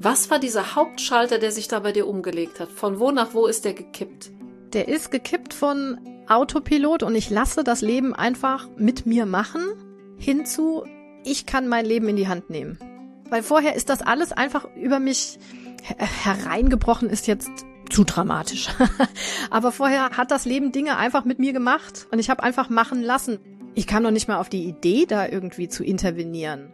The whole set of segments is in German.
Was war dieser Hauptschalter, der sich da bei dir umgelegt hat? Von wo nach wo ist der gekippt? Der ist gekippt von Autopilot und ich lasse das Leben einfach mit mir machen, hinzu, ich kann mein Leben in die Hand nehmen. Weil vorher ist das alles einfach über mich hereingebrochen, ist jetzt zu dramatisch. Aber vorher hat das Leben Dinge einfach mit mir gemacht und ich habe einfach machen lassen. Ich kam noch nicht mal auf die Idee, da irgendwie zu intervenieren.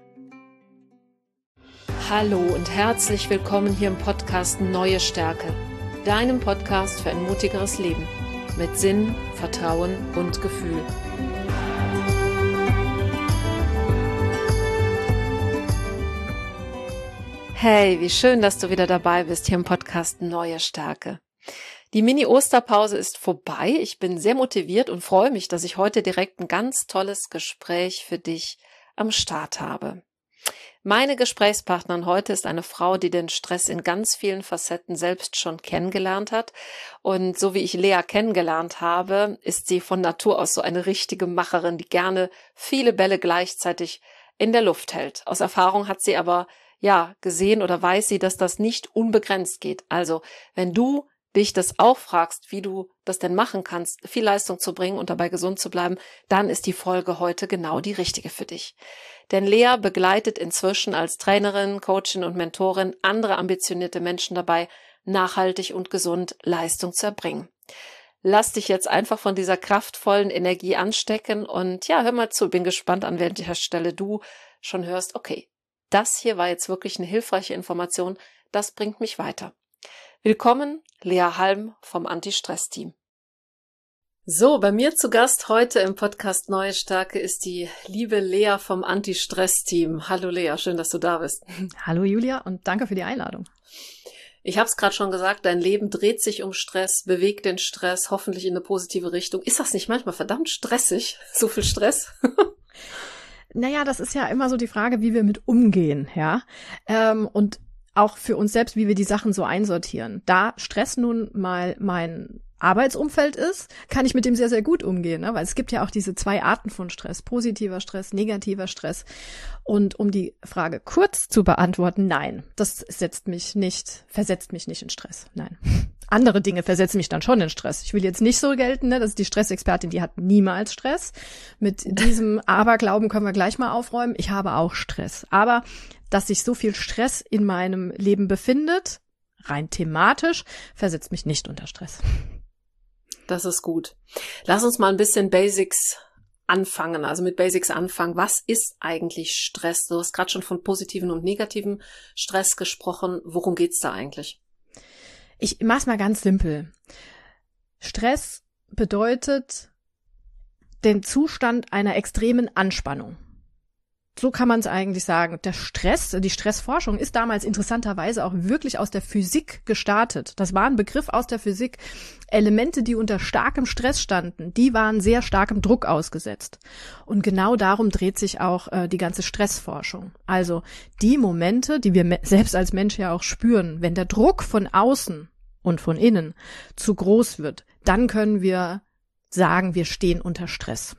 Hallo und herzlich willkommen hier im Podcast Neue Stärke, deinem Podcast für ein mutigeres Leben mit Sinn, Vertrauen und Gefühl. Hey, wie schön, dass du wieder dabei bist hier im Podcast Neue Stärke. Die Mini-Osterpause ist vorbei. Ich bin sehr motiviert und freue mich, dass ich heute direkt ein ganz tolles Gespräch für dich am Start habe. Meine Gesprächspartnerin heute ist eine Frau, die den Stress in ganz vielen Facetten selbst schon kennengelernt hat. Und so wie ich Lea kennengelernt habe, ist sie von Natur aus so eine richtige Macherin, die gerne viele Bälle gleichzeitig in der Luft hält. Aus Erfahrung hat sie aber gesehen oder weiß sie, dass das nicht unbegrenzt geht. Also, wenn du dich das auch fragst, wie du das denn machen kannst, viel Leistung zu bringen und dabei gesund zu bleiben, dann ist die Folge heute genau die richtige für dich. Denn Lea begleitet inzwischen als Trainerin, Coachin und Mentorin andere ambitionierte Menschen dabei, nachhaltig und gesund Leistung zu erbringen. Lass dich jetzt einfach von dieser kraftvollen Energie anstecken und hör mal zu, bin gespannt, an welcher Stelle du schon hörst, okay, das hier war jetzt wirklich eine hilfreiche Information, das bringt mich weiter. Willkommen, Lea Halm vom Anti-Stress-Team. So, bei mir zu Gast heute im Podcast Neue Stärke ist die liebe Lea vom Anti-Stress-Team. Hallo Lea, schön, dass du da bist. Hallo Julia und danke für die Einladung. Ich habe es gerade schon gesagt, dein Leben dreht sich um Stress, bewegt den Stress, hoffentlich in eine positive Richtung. Ist das nicht manchmal verdammt stressig, so viel Stress? Naja, das ist ja immer so die Frage, wie wir mit umgehen, ja. Und auch für uns selbst, wie wir die Sachen so einsortieren. Da Stress nun mal mein Arbeitsumfeld ist, kann ich mit dem sehr, sehr gut umgehen, ne? Weil es gibt ja auch diese zwei Arten von Stress, positiver Stress, negativer Stress. Und um die Frage kurz zu beantworten, nein, das versetzt mich nicht in Stress, nein. Andere Dinge versetzen mich dann schon in Stress. Ich will jetzt nicht so gelten, ne? Das ist die Stressexpertin, die hat niemals Stress. Mit diesem Aberglauben können wir gleich mal aufräumen. Ich habe auch Stress. Aber dass sich so viel Stress in meinem Leben befindet, rein thematisch, versetzt mich nicht unter Stress. Das ist gut. Lass uns mal ein bisschen Basics anfangen, also mit Basics anfangen. Was ist eigentlich Stress? Du hast gerade schon von positiven und negativen Stress gesprochen. Worum geht's da eigentlich? Ich mach's mal ganz simpel. Stress bedeutet den Zustand einer extremen Anspannung. So kann man es eigentlich sagen. Der Stress, die Stressforschung ist damals interessanterweise auch wirklich aus der Physik gestartet. Das war ein Begriff aus der Physik. Elemente, die unter starkem Stress standen, die waren sehr starkem Druck ausgesetzt. Und genau darum dreht sich auch die ganze Stressforschung. Also die Momente, die wir selbst als Mensch ja auch spüren, wenn der Druck von außen und von innen zu groß wird, dann können wir sagen, wir stehen unter Stress.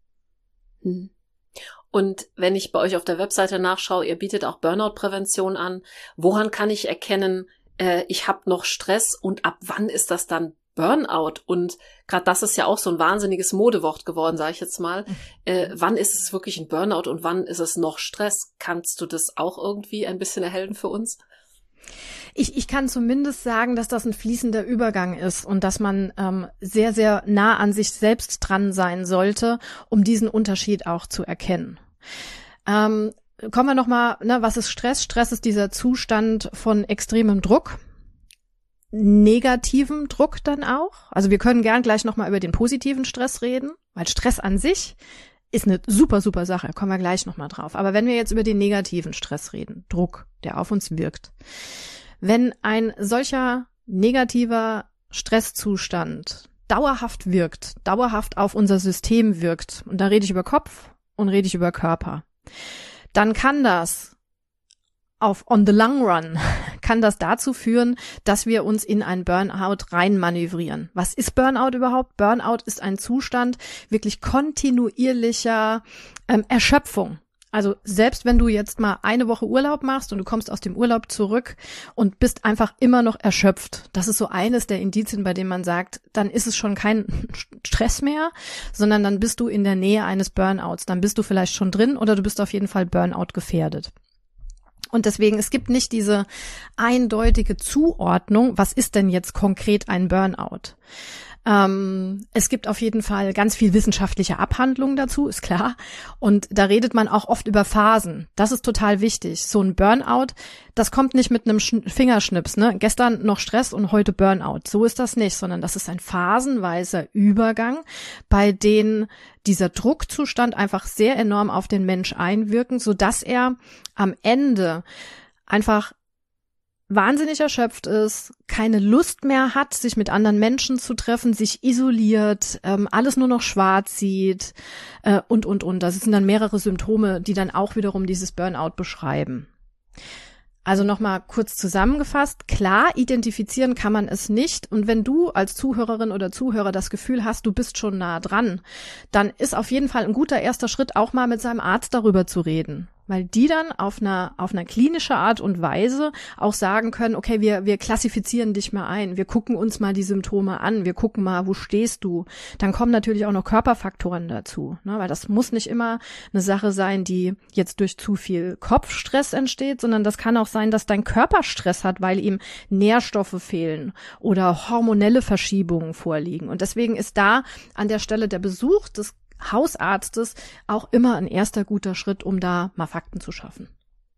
Und wenn ich bei euch auf der Webseite nachschaue, ihr bietet auch Burnout-Prävention an. Woran kann ich erkennen, ich habe noch Stress und ab wann ist das dann Burnout? Und gerade das ist ja auch so ein wahnsinniges Modewort geworden, sage ich jetzt mal. Wann ist es wirklich ein Burnout und wann ist es noch Stress? Kannst du das auch irgendwie ein bisschen erhellen für uns? Ich kann zumindest sagen, dass das ein fließender Übergang ist und dass man sehr, sehr nah an sich selbst dran sein sollte, um diesen Unterschied auch zu erkennen. Kommen wir nochmal, was ist Stress? Stress ist dieser Zustand von extremem Druck, negativem Druck dann auch. Also wir können gern gleich nochmal über den positiven Stress reden, weil Stress an sich ist eine super, super Sache, kommen wir gleich nochmal drauf. Aber wenn wir jetzt über den negativen Stress reden, Druck, der auf uns wirkt, wenn ein solcher negativer Stresszustand dauerhaft wirkt, dauerhaft auf unser System wirkt, und da rede ich über Kopf und rede ich über Körper, dann kann das on the long run, kann das dazu führen, dass wir uns in ein Burnout reinmanövrieren. Was ist Burnout überhaupt? Burnout ist ein Zustand wirklich kontinuierlicher Erschöpfung. Also selbst wenn du jetzt mal eine Woche Urlaub machst und du kommst aus dem Urlaub zurück und bist einfach immer noch erschöpft, das ist so eines der Indizien, bei dem man sagt, dann ist es schon kein Stress mehr, sondern dann bist du in der Nähe eines Burnouts. Dann bist du vielleicht schon drin oder du bist auf jeden Fall Burnout gefährdet. Und deswegen, es gibt nicht diese eindeutige Zuordnung, was ist denn jetzt konkret ein Burnout? Es gibt auf jeden Fall ganz viel wissenschaftliche Abhandlungen dazu, ist klar. Und da redet man auch oft über Phasen. Das ist total wichtig. So ein Burnout, das kommt nicht mit einem Fingerschnips, ne? Gestern noch Stress und heute Burnout. So ist das nicht, sondern das ist ein phasenweiser Übergang, bei dem dieser Druckzustand einfach sehr enorm auf den Mensch einwirken, sodass er am Ende einfach wahnsinnig erschöpft ist, keine Lust mehr hat, sich mit anderen Menschen zu treffen, sich isoliert, alles nur noch schwarz sieht und. Das sind dann mehrere Symptome, die dann auch wiederum dieses Burnout beschreiben. Also nochmal kurz zusammengefasst, klar, identifizieren kann man es nicht. Und wenn du als Zuhörerin oder Zuhörer das Gefühl hast, du bist schon nah dran, dann ist auf jeden Fall ein guter erster Schritt, auch mal mit seinem Arzt darüber zu reden. Weil die dann auf einer klinische Art und Weise auch sagen können, okay, wir klassifizieren dich mal ein, wir gucken uns mal die Symptome an, wir gucken mal, wo stehst du. Dann kommen natürlich auch noch Körperfaktoren dazu, ne? Weil das muss nicht immer eine Sache sein, die jetzt durch zu viel Kopfstress entsteht, sondern das kann auch sein, dass dein Körper Stress hat, weil ihm Nährstoffe fehlen oder hormonelle Verschiebungen vorliegen. Und deswegen ist da an der Stelle der Besuch des Hausarztes auch immer ein erster guter Schritt, um da mal Fakten zu schaffen.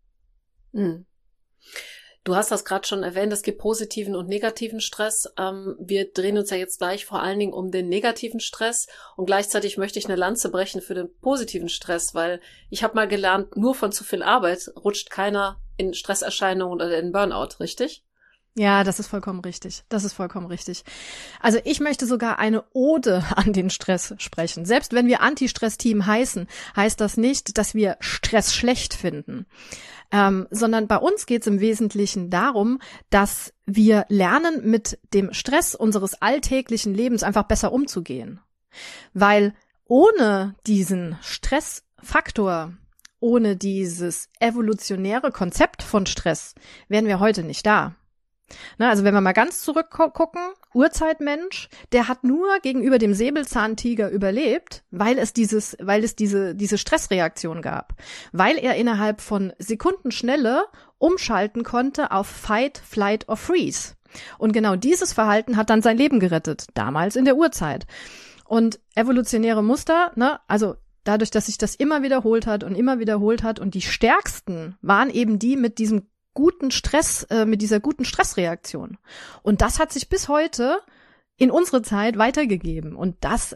Du hast das gerade schon erwähnt, es gibt positiven und negativen Stress. Wir drehen uns ja jetzt gleich vor allen Dingen um den negativen Stress und gleichzeitig möchte ich eine Lanze brechen für den positiven Stress, weil ich habe mal gelernt, nur von zu viel Arbeit rutscht keiner in Stresserscheinungen oder in Burnout, richtig? Ja, das ist vollkommen richtig. Das ist vollkommen richtig. Also ich möchte sogar eine Ode an den Stress sprechen. Selbst wenn wir Anti-Stress-Team heißen, heißt das nicht, dass wir Stress schlecht finden. Sondern bei uns geht es im Wesentlichen darum, dass wir lernen, mit dem Stress unseres alltäglichen Lebens einfach besser umzugehen. Weil ohne diesen Stressfaktor, ohne dieses evolutionäre Konzept von Stress, wären wir heute nicht da. Na, also wenn wir mal ganz zurückgucken, Urzeitmensch, der hat nur gegenüber dem Säbelzahntiger überlebt, weil es diese Stressreaktion gab, weil er innerhalb von Sekundenschnelle umschalten konnte auf Fight, Flight or Freeze. Und genau dieses Verhalten hat dann sein Leben gerettet, damals in der Urzeit. Und evolutionäre Muster, ne, also dadurch, dass sich das immer wiederholt hat und die stärksten waren eben die mit diesem guten Stress, mit dieser guten Stressreaktion. Und das hat sich bis heute in unsere Zeit weitergegeben. Und das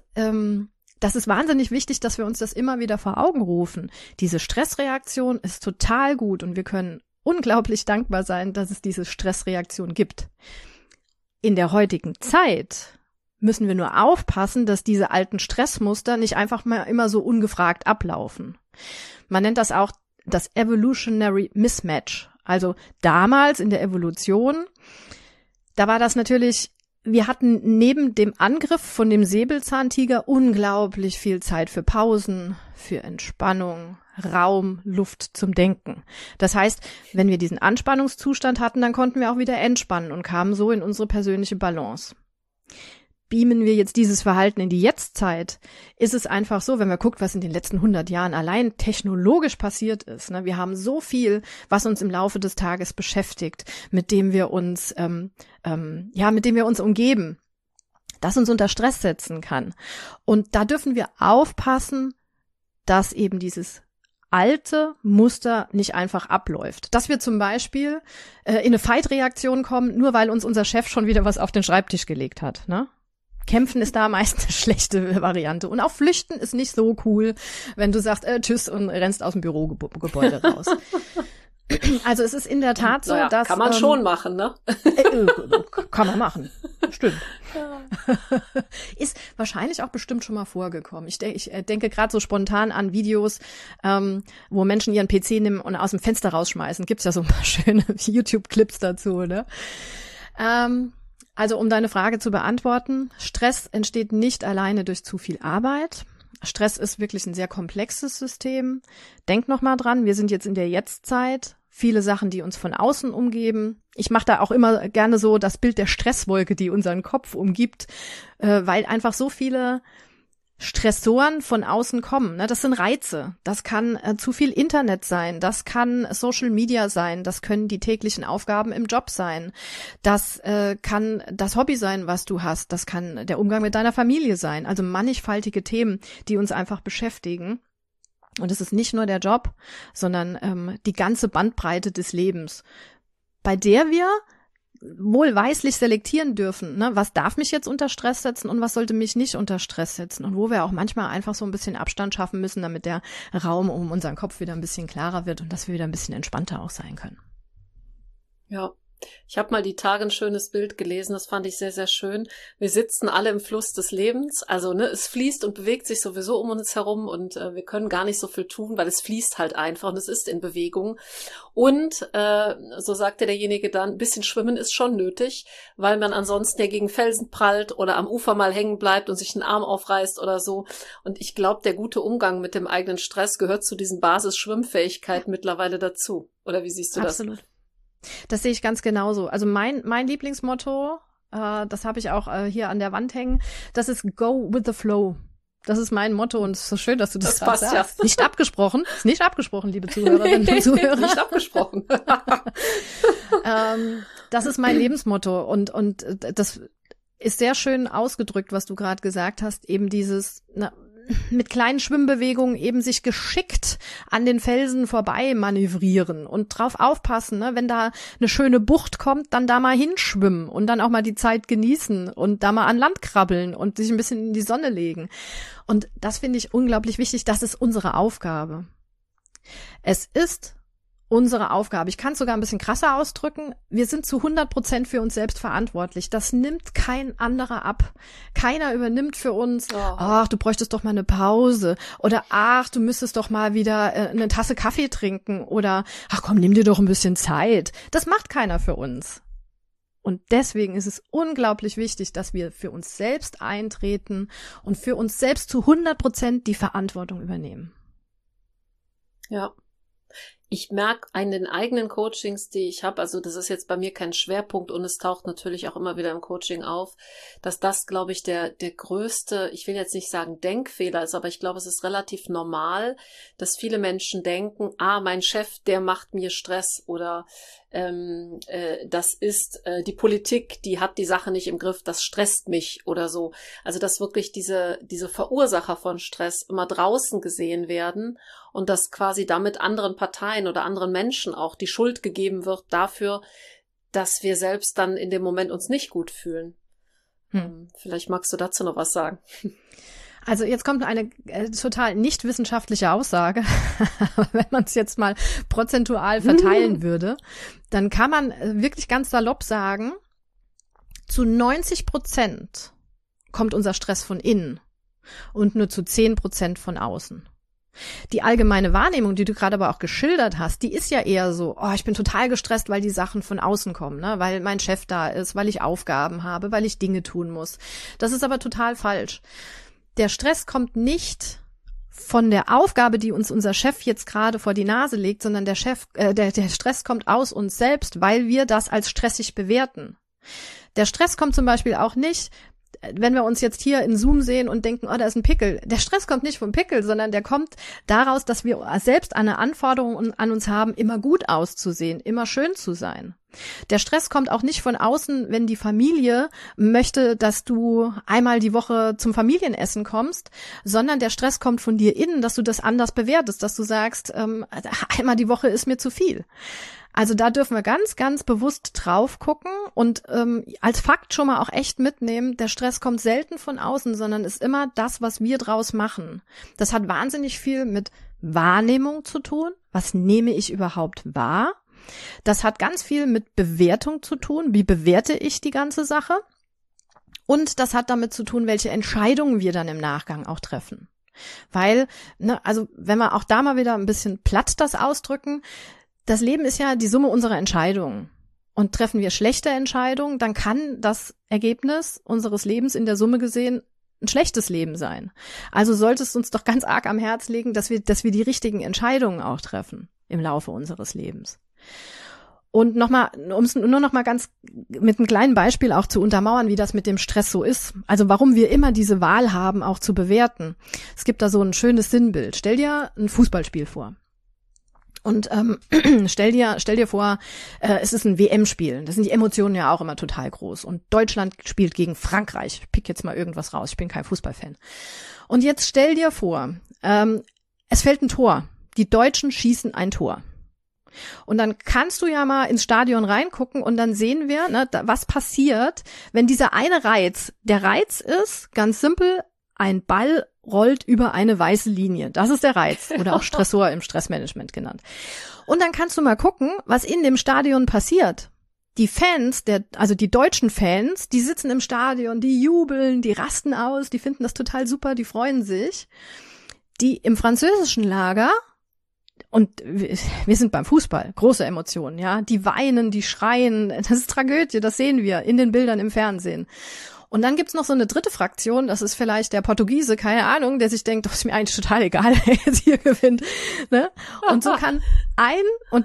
ist wahnsinnig wichtig, dass wir uns das immer wieder vor Augen rufen. Diese Stressreaktion ist total gut und wir können unglaublich dankbar sein, dass es diese Stressreaktion gibt. In der heutigen Zeit müssen wir nur aufpassen, dass diese alten Stressmuster nicht einfach mal immer so ungefragt ablaufen. Man nennt das auch das Evolutionary Mismatch. Also damals in der Evolution, da war das natürlich, wir hatten neben dem Angriff von dem Säbelzahntiger unglaublich viel Zeit für Pausen, für Entspannung, Raum, Luft zum Denken. Das heißt, wenn wir diesen Anspannungszustand hatten, dann konnten wir auch wieder entspannen und kamen so in unsere persönliche Balance. Beamen wir jetzt dieses Verhalten in die Jetztzeit, ist es einfach so, wenn man guckt, was in den letzten 100 Jahren allein technologisch passiert ist. Ne? Wir haben so viel, was uns im Laufe des Tages beschäftigt, mit dem wir uns, umgeben, das uns unter Stress setzen kann. Und da dürfen wir aufpassen, dass eben dieses alte Muster nicht einfach abläuft. Dass wir zum Beispiel in eine Fight-Reaktion kommen, nur weil uns unser Chef schon wieder was auf den Schreibtisch gelegt hat, ne? Kämpfen ist da meist eine schlechte Variante. Und auch flüchten ist nicht so cool, wenn du sagst, tschüss und rennst aus dem Bürogebäude raus. Also es ist in der Tat so, naja, dass... Kann man schon machen, ne? Kann man machen, stimmt. Ja. Ist wahrscheinlich auch bestimmt schon mal vorgekommen. Ich denke gerade so spontan an Videos, wo Menschen ihren PC nehmen und aus dem Fenster rausschmeißen. Gibt's ja so ein paar schöne YouTube-Clips dazu, ne? Also um deine Frage zu beantworten, Stress entsteht nicht alleine durch zu viel Arbeit. Stress ist wirklich ein sehr komplexes System. Denk noch mal dran, wir sind jetzt in der Jetztzeit. Viele Sachen, die uns von außen umgeben. Ich mache da auch immer gerne so das Bild der Stresswolke, die unseren Kopf umgibt, weil einfach so viele Stressoren von außen kommen. Ne? Das sind Reize. Das kann zu viel Internet sein. Das kann Social Media sein. Das können die täglichen Aufgaben im Job sein. Das kann das Hobby sein, was du hast. Das kann der Umgang mit deiner Familie sein. Also mannigfaltige Themen, die uns einfach beschäftigen. Und es ist nicht nur der Job, sondern die ganze Bandbreite des Lebens, bei der wir wohlweislich selektieren dürfen, ne? Was darf mich jetzt unter Stress setzen und was sollte mich nicht unter Stress setzen, und wo wir auch manchmal einfach so ein bisschen Abstand schaffen müssen, damit der Raum um unseren Kopf wieder ein bisschen klarer wird und dass wir wieder ein bisschen entspannter auch sein können. Ja. Ich habe mal die Tage ein schönes Bild gelesen, das fand ich sehr, sehr schön. Wir sitzen alle im Fluss des Lebens, also es fließt und bewegt sich sowieso um uns herum und wir können gar nicht so viel tun, weil es fließt halt einfach und es ist in Bewegung. Und so sagte derjenige dann, ein bisschen Schwimmen ist schon nötig, weil man ansonsten ja gegen Felsen prallt oder am Ufer mal hängen bleibt und sich einen Arm aufreißt oder so. Und ich glaube, der gute Umgang mit dem eigenen Stress gehört zu diesen Basis-Schwimmfähigkeiten mittlerweile dazu. Oder wie siehst du das? Absolut. Das sehe ich ganz genauso. Also mein Lieblingsmotto, das habe ich auch hier an der Wand hängen, das ist Go with the Flow. Das ist mein Motto und es ist so schön, dass du das gerade sagst. Ja. Nicht abgesprochen, ist nicht abgesprochen, liebe Zuhörerinnen und Zuhörer. Nicht abgesprochen. Das ist mein Lebensmotto und das ist sehr schön ausgedrückt, was du gerade gesagt hast, eben dieses mit kleinen Schwimmbewegungen eben sich geschickt an den Felsen vorbei manövrieren und drauf aufpassen, ne? Wenn da eine schöne Bucht kommt, dann da mal hinschwimmen und dann auch mal die Zeit genießen und da mal an Land krabbeln und sich ein bisschen in die Sonne legen. Und das finde ich unglaublich wichtig. Das ist unsere Aufgabe. Es ist unsere Aufgabe. Ich kann es sogar ein bisschen krasser ausdrücken. Wir sind zu 100% für uns selbst verantwortlich. Das nimmt kein anderer ab. Keiner übernimmt für uns, ach, du bräuchtest doch mal eine Pause. Oder ach, du müsstest doch mal wieder eine Tasse Kaffee trinken. Oder ach komm, nimm dir doch ein bisschen Zeit. Das macht keiner für uns. Und deswegen ist es unglaublich wichtig, dass wir für uns selbst eintreten und für uns selbst zu 100% die Verantwortung übernehmen. Ja. Ich merke an den eigenen Coachings, die ich habe, also das ist jetzt bei mir kein Schwerpunkt und es taucht natürlich auch immer wieder im Coaching auf, dass das, glaube ich, der größte, ich will jetzt nicht sagen Denkfehler ist, aber ich glaube, es ist relativ normal, dass viele Menschen denken, mein Chef, der macht mir Stress oder das ist die Politik, die hat die Sache nicht im Griff, das stresst mich oder so. Also dass wirklich diese Verursacher von Stress immer draußen gesehen werden und dass quasi damit anderen Parteien oder anderen Menschen auch die Schuld gegeben wird dafür, dass wir selbst dann in dem Moment uns nicht gut fühlen. Vielleicht magst du dazu noch was sagen. Also jetzt kommt eine total nicht wissenschaftliche Aussage. Wenn man es jetzt mal prozentual verteilen würde, dann kann man wirklich ganz salopp sagen, zu 90% kommt unser Stress von innen und nur zu 10% von außen. Die allgemeine Wahrnehmung, die du gerade aber auch geschildert hast, die ist ja eher so, ich bin total gestresst, weil die Sachen von außen kommen, ne? Weil mein Chef da ist, weil ich Aufgaben habe, weil ich Dinge tun muss. Das ist aber total falsch. Der Stress kommt nicht von der Aufgabe, die uns unser Chef jetzt gerade vor die Nase legt, sondern der Stress kommt aus uns selbst, weil wir das als stressig bewerten. Der Stress kommt zum Beispiel auch nicht, wenn wir uns jetzt hier in Zoom sehen und denken, da ist ein Pickel. Der Stress kommt nicht vom Pickel, sondern der kommt daraus, dass wir selbst eine Anforderung an uns haben, immer gut auszusehen, immer schön zu sein. Der Stress kommt auch nicht von außen, wenn die Familie möchte, dass du einmal die Woche zum Familienessen kommst, sondern der Stress kommt von dir innen, dass du das anders bewertest, dass du sagst, einmal die Woche ist mir zu viel. Also da dürfen wir ganz, ganz bewusst drauf gucken und als Fakt schon mal auch echt mitnehmen, der Stress kommt selten von außen, sondern ist immer das, was wir draus machen. Das hat wahnsinnig viel mit Wahrnehmung zu tun. Was nehme ich überhaupt wahr? Das hat ganz viel mit Bewertung zu tun. Wie bewerte ich die ganze Sache? Und das hat damit zu tun, welche Entscheidungen wir dann im Nachgang auch treffen. Weil, also wenn wir auch da mal wieder ein bisschen platt das ausdrücken, das Leben ist ja die Summe unserer Entscheidungen. Und treffen wir schlechte Entscheidungen, dann kann das Ergebnis unseres Lebens in der Summe gesehen ein schlechtes Leben sein. Also sollte es uns doch ganz arg am Herz liegen, dass wir die richtigen Entscheidungen auch treffen im Laufe unseres Lebens. Und nochmal, um es nur noch mal ganz mit einem kleinen Beispiel auch zu untermauern, wie das mit dem Stress so ist. Also warum wir immer diese Wahl haben, auch zu bewerten. Es gibt da so ein schönes Sinnbild. Stell dir ein Fußballspiel vor. Und stell dir vor, es ist ein WM-Spiel. Da sind die Emotionen ja auch immer total groß. Und Deutschland spielt gegen Frankreich. Ich pick jetzt mal irgendwas raus. Ich bin kein Fußballfan. Und jetzt stell dir vor, es fällt ein Tor. Die Deutschen schießen ein Tor. Und dann kannst du ja mal ins Stadion reingucken und dann sehen wir, ne, was passiert, wenn dieser eine Reiz, der Reiz ist, ganz simpel, ein Ball rollt über eine weiße Linie. Das ist der Reiz oder auch Stressor im Stressmanagement genannt. Und dann kannst du mal gucken, was in dem Stadion passiert. Die Fans, also die deutschen Fans, die sitzen im Stadion, die jubeln, die rasten aus, die finden das total super, die freuen sich. Die im französischen Lager, und wir sind beim Fußball, große Emotionen, ja, die weinen, die schreien, das ist Tragödie, das sehen wir in den Bildern im Fernsehen. Und dann gibt's noch so eine dritte Fraktion, das ist vielleicht der Portugiese, keine Ahnung, der sich denkt, das ist mir eigentlich total egal, wer jetzt hier gewinnt, ne? Und so kann ein und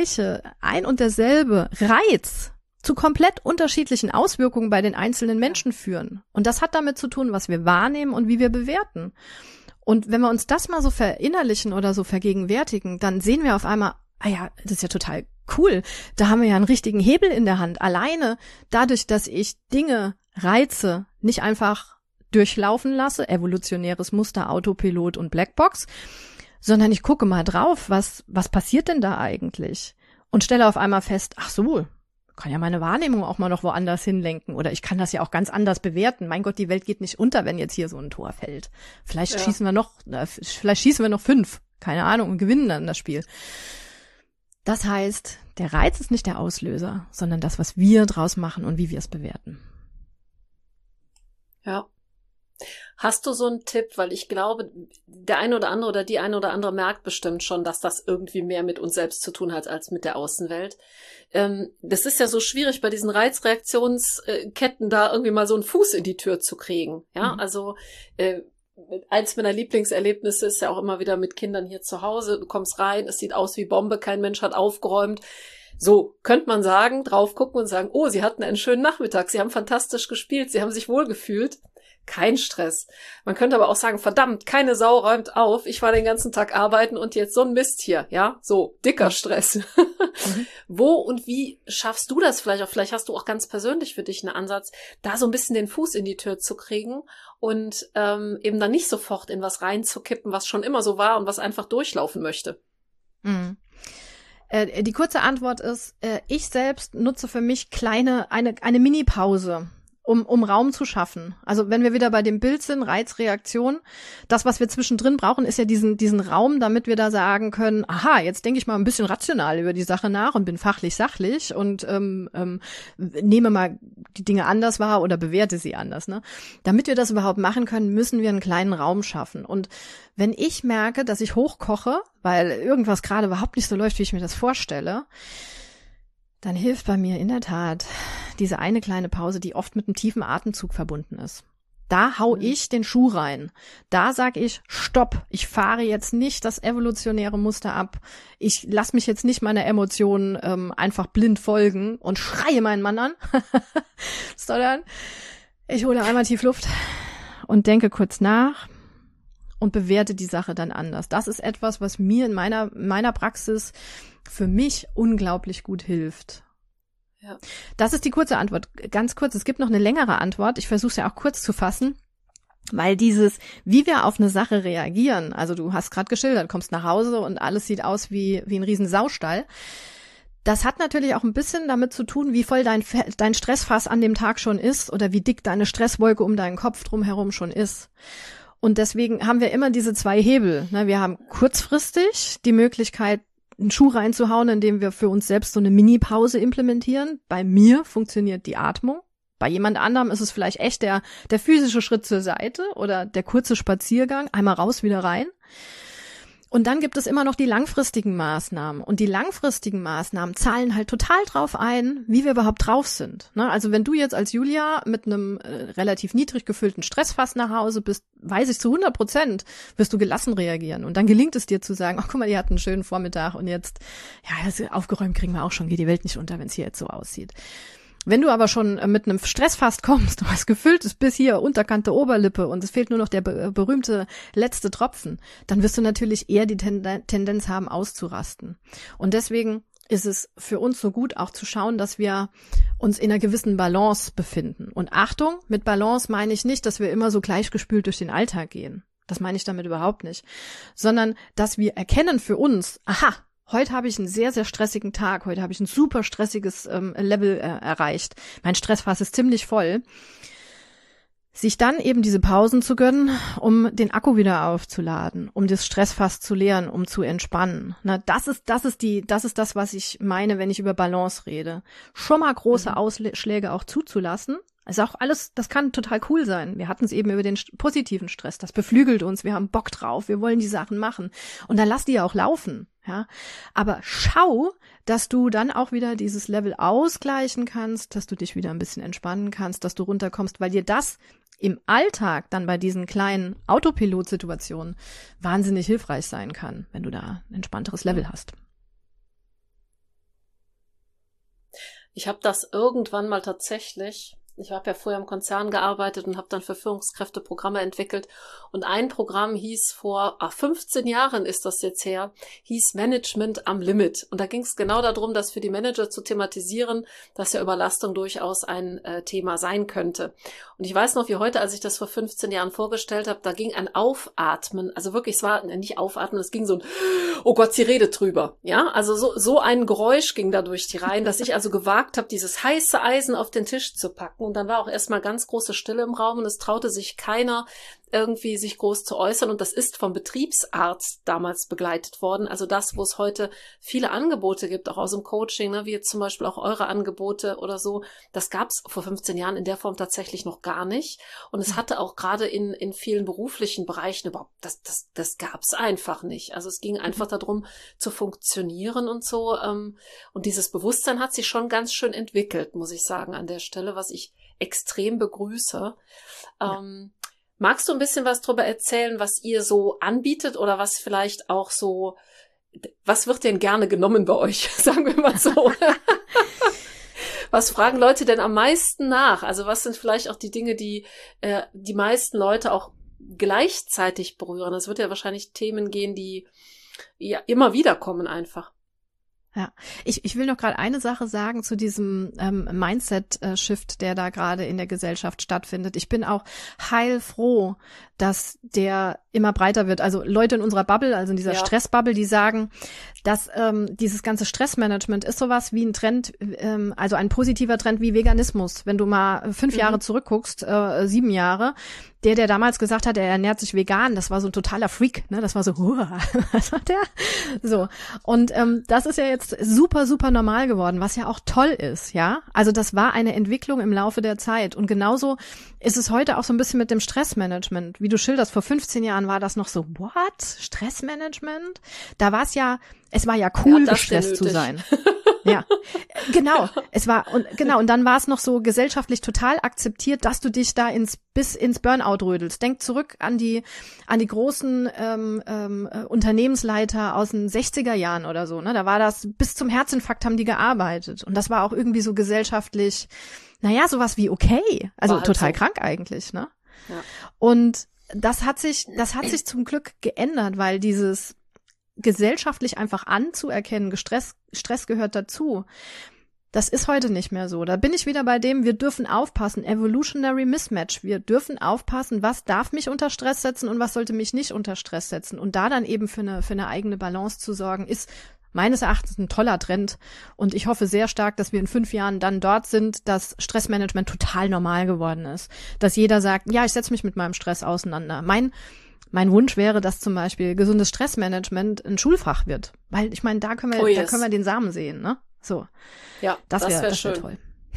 derselbe Reiz zu komplett unterschiedlichen Auswirkungen bei den einzelnen Menschen führen. Und das hat damit zu tun, was wir wahrnehmen und wie wir bewerten. Und wenn wir uns das mal so verinnerlichen oder so vergegenwärtigen, dann sehen wir auf einmal, ah ja, das ist ja total cool. Da haben wir ja einen richtigen Hebel in der Hand. Alleine dadurch, dass ich Dinge, Reize nicht einfach durchlaufen lasse, evolutionäres Muster, Autopilot und Blackbox, sondern ich gucke mal drauf, was passiert denn da eigentlich? Und stelle auf einmal fest, ach so, kann ja meine Wahrnehmung auch mal noch woanders hinlenken oder ich kann das ja auch ganz anders bewerten. Mein Gott, die Welt geht nicht unter, wenn jetzt hier so ein Tor fällt. Vielleicht schießen wir noch 5, keine Ahnung, und gewinnen dann das Spiel. Das heißt, der Reiz ist nicht der Auslöser, sondern das, was wir draus machen und wie wir es bewerten. Ja. Hast du so einen Tipp? Weil ich glaube, der eine oder andere oder die eine oder andere merkt bestimmt schon, dass das irgendwie mehr mit uns selbst zu tun hat als mit der Außenwelt. Das ist ja so schwierig, bei diesen Reizreaktionsketten da irgendwie mal so einen Fuß in die Tür zu kriegen. Ja, also eins meiner Lieblingserlebnisse ist ja auch immer wieder mit Kindern hier zu Hause. Du kommst rein, es sieht aus wie Bombe, kein Mensch hat aufgeräumt. So, könnte man sagen, drauf gucken und sagen, oh, sie hatten einen schönen Nachmittag, sie haben fantastisch gespielt, sie haben sich wohlgefühlt. Kein Stress. Man könnte aber auch sagen, verdammt, keine Sau räumt auf, ich war den ganzen Tag arbeiten und jetzt so ein Mist hier, ja, so, dicker Stress. Wo und wie schaffst du das vielleicht auch? Vielleicht hast du auch ganz persönlich für dich einen Ansatz, da so ein bisschen den Fuß in die Tür zu kriegen und eben dann nicht sofort in was reinzukippen, was schon immer so war und was einfach durchlaufen möchte. Mhm. Die kurze Antwort ist, ich selbst nutze für mich eine Mini-Pause, um Raum zu schaffen. Also wenn wir wieder bei dem Bild sind, Reizreaktion, das, was wir zwischendrin brauchen, ist ja diesen Raum, damit wir da sagen können, aha, jetzt denke ich mal ein bisschen rational über die Sache nach und bin fachlich sachlich und nehme mal die Dinge anders wahr oder bewerte sie anders. Ne? Damit wir das überhaupt machen können, müssen wir einen kleinen Raum schaffen. Und wenn ich merke, dass ich hochkoche, weil irgendwas gerade überhaupt nicht so läuft, wie ich mir das vorstelle, dann hilft bei mir in der Tat diese eine kleine Pause, die oft mit einem tiefen Atemzug verbunden ist. Da hau ich den Schuh rein. Da sag ich, stopp, ich fahre jetzt nicht das evolutionäre Muster ab. Ich lass mich jetzt nicht meiner Emotionen einfach blind folgen und schreie meinen Mann an, sondern ich hole einmal tief Luft und denke kurz nach und bewerte die Sache dann anders. Das ist etwas, was mir in meiner Praxis für mich unglaublich gut hilft. Ja. Das ist die kurze Antwort. Ganz kurz, es gibt noch eine längere Antwort. Ich versuche es ja auch kurz zu fassen, weil wie wir auf eine Sache reagieren, also du hast gerade geschildert, kommst nach Hause und alles sieht aus wie ein riesen Saustall. Das hat natürlich auch ein bisschen damit zu tun, wie voll dein Stressfass an dem Tag schon ist oder wie dick deine Stresswolke um deinen Kopf drumherum schon ist. Und deswegen haben wir immer diese zwei Hebel. Wir haben kurzfristig die Möglichkeit, einen Schuh reinzuhauen, indem wir für uns selbst so eine Mini-Pause implementieren. Bei mir funktioniert die Atmung. Bei jemand anderem ist es vielleicht echt der physische Schritt zur Seite oder der kurze Spaziergang, einmal raus, wieder rein. Und dann gibt es immer noch die langfristigen Maßnahmen. Und die langfristigen Maßnahmen zahlen halt total drauf ein, wie wir überhaupt drauf sind. Ne? Also wenn du jetzt als Julia mit einem relativ niedrig gefüllten Stressfass nach Hause bist, weiß ich zu 100%, wirst du gelassen reagieren. Und dann gelingt es dir zu sagen, ach guck mal, die hatten einen schönen Vormittag und jetzt, ja, aufgeräumt kriegen wir auch schon, geht die Welt nicht unter, wenn es hier jetzt so aussieht. Wenn du aber schon mit einem Stressfass kommst, was gefüllt ist bis hier, Unterkante Oberlippe und es fehlt nur noch der berühmte letzte Tropfen, dann wirst du natürlich eher die Tendenz haben, auszurasten. Und deswegen ist es für uns so gut, auch zu schauen, dass wir uns in einer gewissen Balance befinden. Und Achtung, mit Balance meine ich nicht, dass wir immer so gleichgespült durch den Alltag gehen. Das meine ich damit überhaupt nicht. Sondern, dass wir erkennen für uns, aha, heute habe ich einen sehr, sehr stressigen Tag. Heute habe ich ein super stressiges Level erreicht. Mein Stressfass ist ziemlich voll. Sich dann eben diese Pausen zu gönnen, um den Akku wieder aufzuladen, um das Stressfass zu leeren, um zu entspannen. Na, das ist das, was ich meine, wenn ich über Balance rede. Schon mal große Ausschläge auch zuzulassen. Also auch alles, das kann total cool sein. Wir hatten es eben über den positiven Stress. Das beflügelt uns. Wir haben Bock drauf. Wir wollen die Sachen machen. Und dann lass die auch laufen. Ja, aber schau, dass du dann auch wieder dieses Level ausgleichen kannst, dass du dich wieder ein bisschen entspannen kannst, dass du runterkommst, weil dir das im Alltag dann bei diesen kleinen Autopilot-Situationen wahnsinnig hilfreich sein kann, wenn du da ein entspannteres Level hast. Ich habe das irgendwann mal tatsächlich, ich habe ja vorher im Konzern gearbeitet und habe dann für Führungskräfte Programme entwickelt. Und ein Programm hieß vor 15 Jahren ist das jetzt her, hieß Management am Limit. Und da ging es genau darum, das für die Manager zu thematisieren, dass ja Überlastung durchaus ein Thema sein könnte. Und ich weiß noch wie heute, als ich das vor 15 Jahren vorgestellt habe, da ging ein Aufatmen, also wirklich, es war nicht Aufatmen, es ging so ein, oh Gott, sie redet drüber. Ja, also so ein Geräusch ging da durch die Reihen, dass ich also gewagt habe, dieses heiße Eisen auf den Tisch zu packen. Und dann war auch erstmal ganz große Stille im Raum und es traute sich keiner, irgendwie sich groß zu äußern. Und das ist vom Betriebsarzt damals begleitet worden. Also das, wo es heute viele Angebote gibt, auch aus dem Coaching, ne, wie jetzt zum Beispiel auch eure Angebote oder so. Das gab es vor 15 Jahren in der Form tatsächlich noch gar nicht. Und es hatte auch gerade in vielen beruflichen Bereichen überhaupt, das gab es einfach nicht. Also es ging einfach darum, zu funktionieren und so. Und dieses Bewusstsein hat sich schon ganz schön entwickelt, muss ich sagen, an der Stelle, was ich extrem begrüße. Ja. Magst du ein bisschen was darüber erzählen, was ihr so anbietet oder was vielleicht auch so, was wird denn gerne genommen bei euch, sagen wir mal so? Was fragen Leute denn am meisten nach? Also was sind vielleicht auch die Dinge, die die meisten Leute auch gleichzeitig berühren? Es wird ja wahrscheinlich Themen gehen, die ja immer wieder kommen einfach. Ja, ich will noch gerade eine Sache sagen zu diesem Mindset-Shift, der da gerade in der Gesellschaft stattfindet. Ich bin auch heilfroh, dass der immer breiter wird. Also Leute in unserer Bubble, also in dieser Stressbubble, die sagen, dass dieses ganze Stressmanagement ist sowas wie ein Trend, also ein positiver Trend wie Veganismus. Wenn du mal 5 Jahre zurückguckst, 7 Jahre, der damals gesagt hat, er ernährt sich vegan, das war so ein totaler Freak, ne? Das war so, was hat der? So. Und das ist ja jetzt super, super normal geworden, was ja auch toll ist, ja? Also das war eine Entwicklung im Laufe der Zeit. Und genauso ist es heute auch so ein bisschen mit dem Stressmanagement. Wie du schilderst, vor 15 Jahren war das noch so, what? Stressmanagement? Da war es war ja cool, gestresst zu sein. Ja, genau. Und dann war es noch so gesellschaftlich total akzeptiert, dass du dich da bis ins Burnout rödelst. Denk zurück an die großen Unternehmensleiter aus den 60er Jahren oder so. Ne? Da war das, bis zum Herzinfarkt haben die gearbeitet. Und das war auch irgendwie so gesellschaftlich, naja, sowas wie okay. Also halt total so krank eigentlich, ne? Ja. Und das hat sich zum Glück geändert, weil dieses gesellschaftlich einfach anzuerkennen, Stress gehört dazu. Das ist heute nicht mehr so. Da bin ich wieder bei dem, wir dürfen aufpassen, Evolutionary Mismatch. Wir dürfen aufpassen, was darf mich unter Stress setzen und was sollte mich nicht unter Stress setzen. Und da dann eben für eine eigene Balance zu sorgen, ist meines Erachtens ein toller Trend. Und ich hoffe sehr stark, dass wir in 5 Jahren dann dort sind, dass Stressmanagement total normal geworden ist. Dass jeder sagt, ja, ich setze mich mit meinem Stress auseinander. Mein Wunsch wäre, dass zum Beispiel gesundes Stressmanagement ein Schulfach wird. Weil ich meine, da können wir den Samen sehen, ne? So. Ja, das wäre schön. Toll.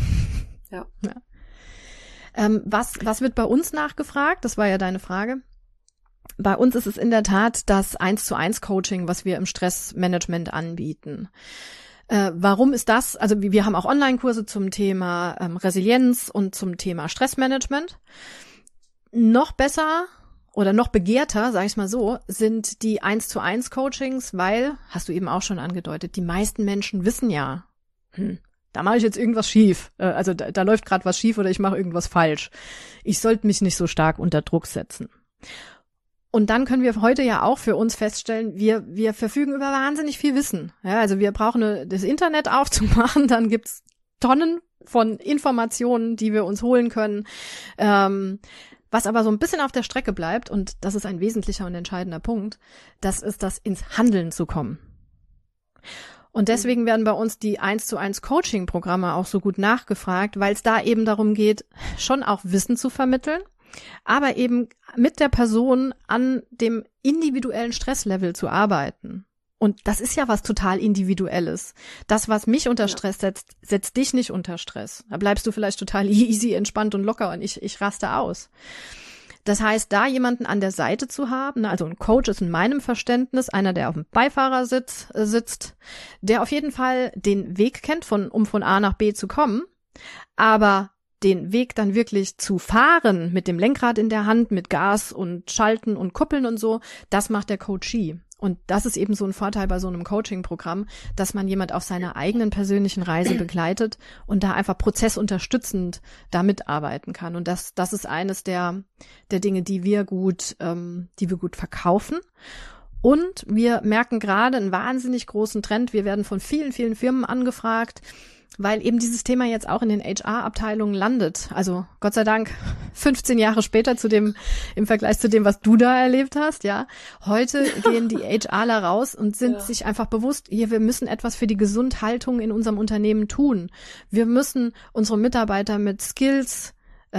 Ja. Was wird bei uns nachgefragt? Das war ja deine Frage. Bei uns ist es in der Tat das 1:1 Coaching, was wir im Stressmanagement anbieten. Warum ist das? Also wir haben auch Online-Kurse zum Thema Resilienz und zum Thema Stressmanagement. Noch besser oder noch begehrter, sage ich mal so, sind die 1:1 Coachings, weil, hast du eben auch schon angedeutet, die meisten Menschen wissen ja, da mache ich jetzt irgendwas schief. Also da läuft gerade was schief oder ich mache irgendwas falsch. Ich sollte mich nicht so stark unter Druck setzen. Und dann können wir heute ja auch für uns feststellen, wir verfügen über wahnsinnig viel Wissen. Ja, also wir brauchen das Internet aufzumachen, dann gibt's Tonnen von Informationen, die wir uns holen können. Was aber so ein bisschen auf der Strecke bleibt, und das ist ein wesentlicher und entscheidender Punkt, das ist das ins Handeln zu kommen. Und deswegen werden bei uns die 1:1 Coaching-Programme auch so gut nachgefragt, weil es da eben darum geht, schon auch Wissen zu vermitteln, aber eben mit der Person an dem individuellen Stresslevel zu arbeiten. Und das ist ja was total Individuelles. Das, was mich unter Stress setzt, setzt dich nicht unter Stress. Da bleibst du vielleicht total easy, entspannt und locker und ich raste aus. Das heißt, da jemanden an der Seite zu haben, also ein Coach ist in meinem Verständnis einer, der auf dem Beifahrersitz sitzt, der auf jeden Fall den Weg kennt, um von A nach B zu kommen, aber den Weg dann wirklich zu fahren mit dem Lenkrad in der Hand, mit Gas und Schalten und Kuppeln und so, das macht der Coachee. Und das ist eben so ein Vorteil bei so einem Coaching-Programm, dass man jemand auf seiner eigenen persönlichen Reise begleitet und da einfach prozessunterstützend da mitarbeiten kann. Und das ist eines der Dinge, die wir gut verkaufen. Und wir merken gerade einen wahnsinnig großen Trend. Wir werden von vielen, vielen Firmen angefragt, weil eben dieses Thema jetzt auch in den HR-Abteilungen landet. Also Gott sei Dank 15 Jahre später im Vergleich zu dem, was du da erlebt hast, ja. Heute gehen die HRler raus und sind sich einfach bewusst, wir müssen etwas für die Gesundhaltung in unserem Unternehmen tun. Wir müssen unsere Mitarbeiter mit Skills,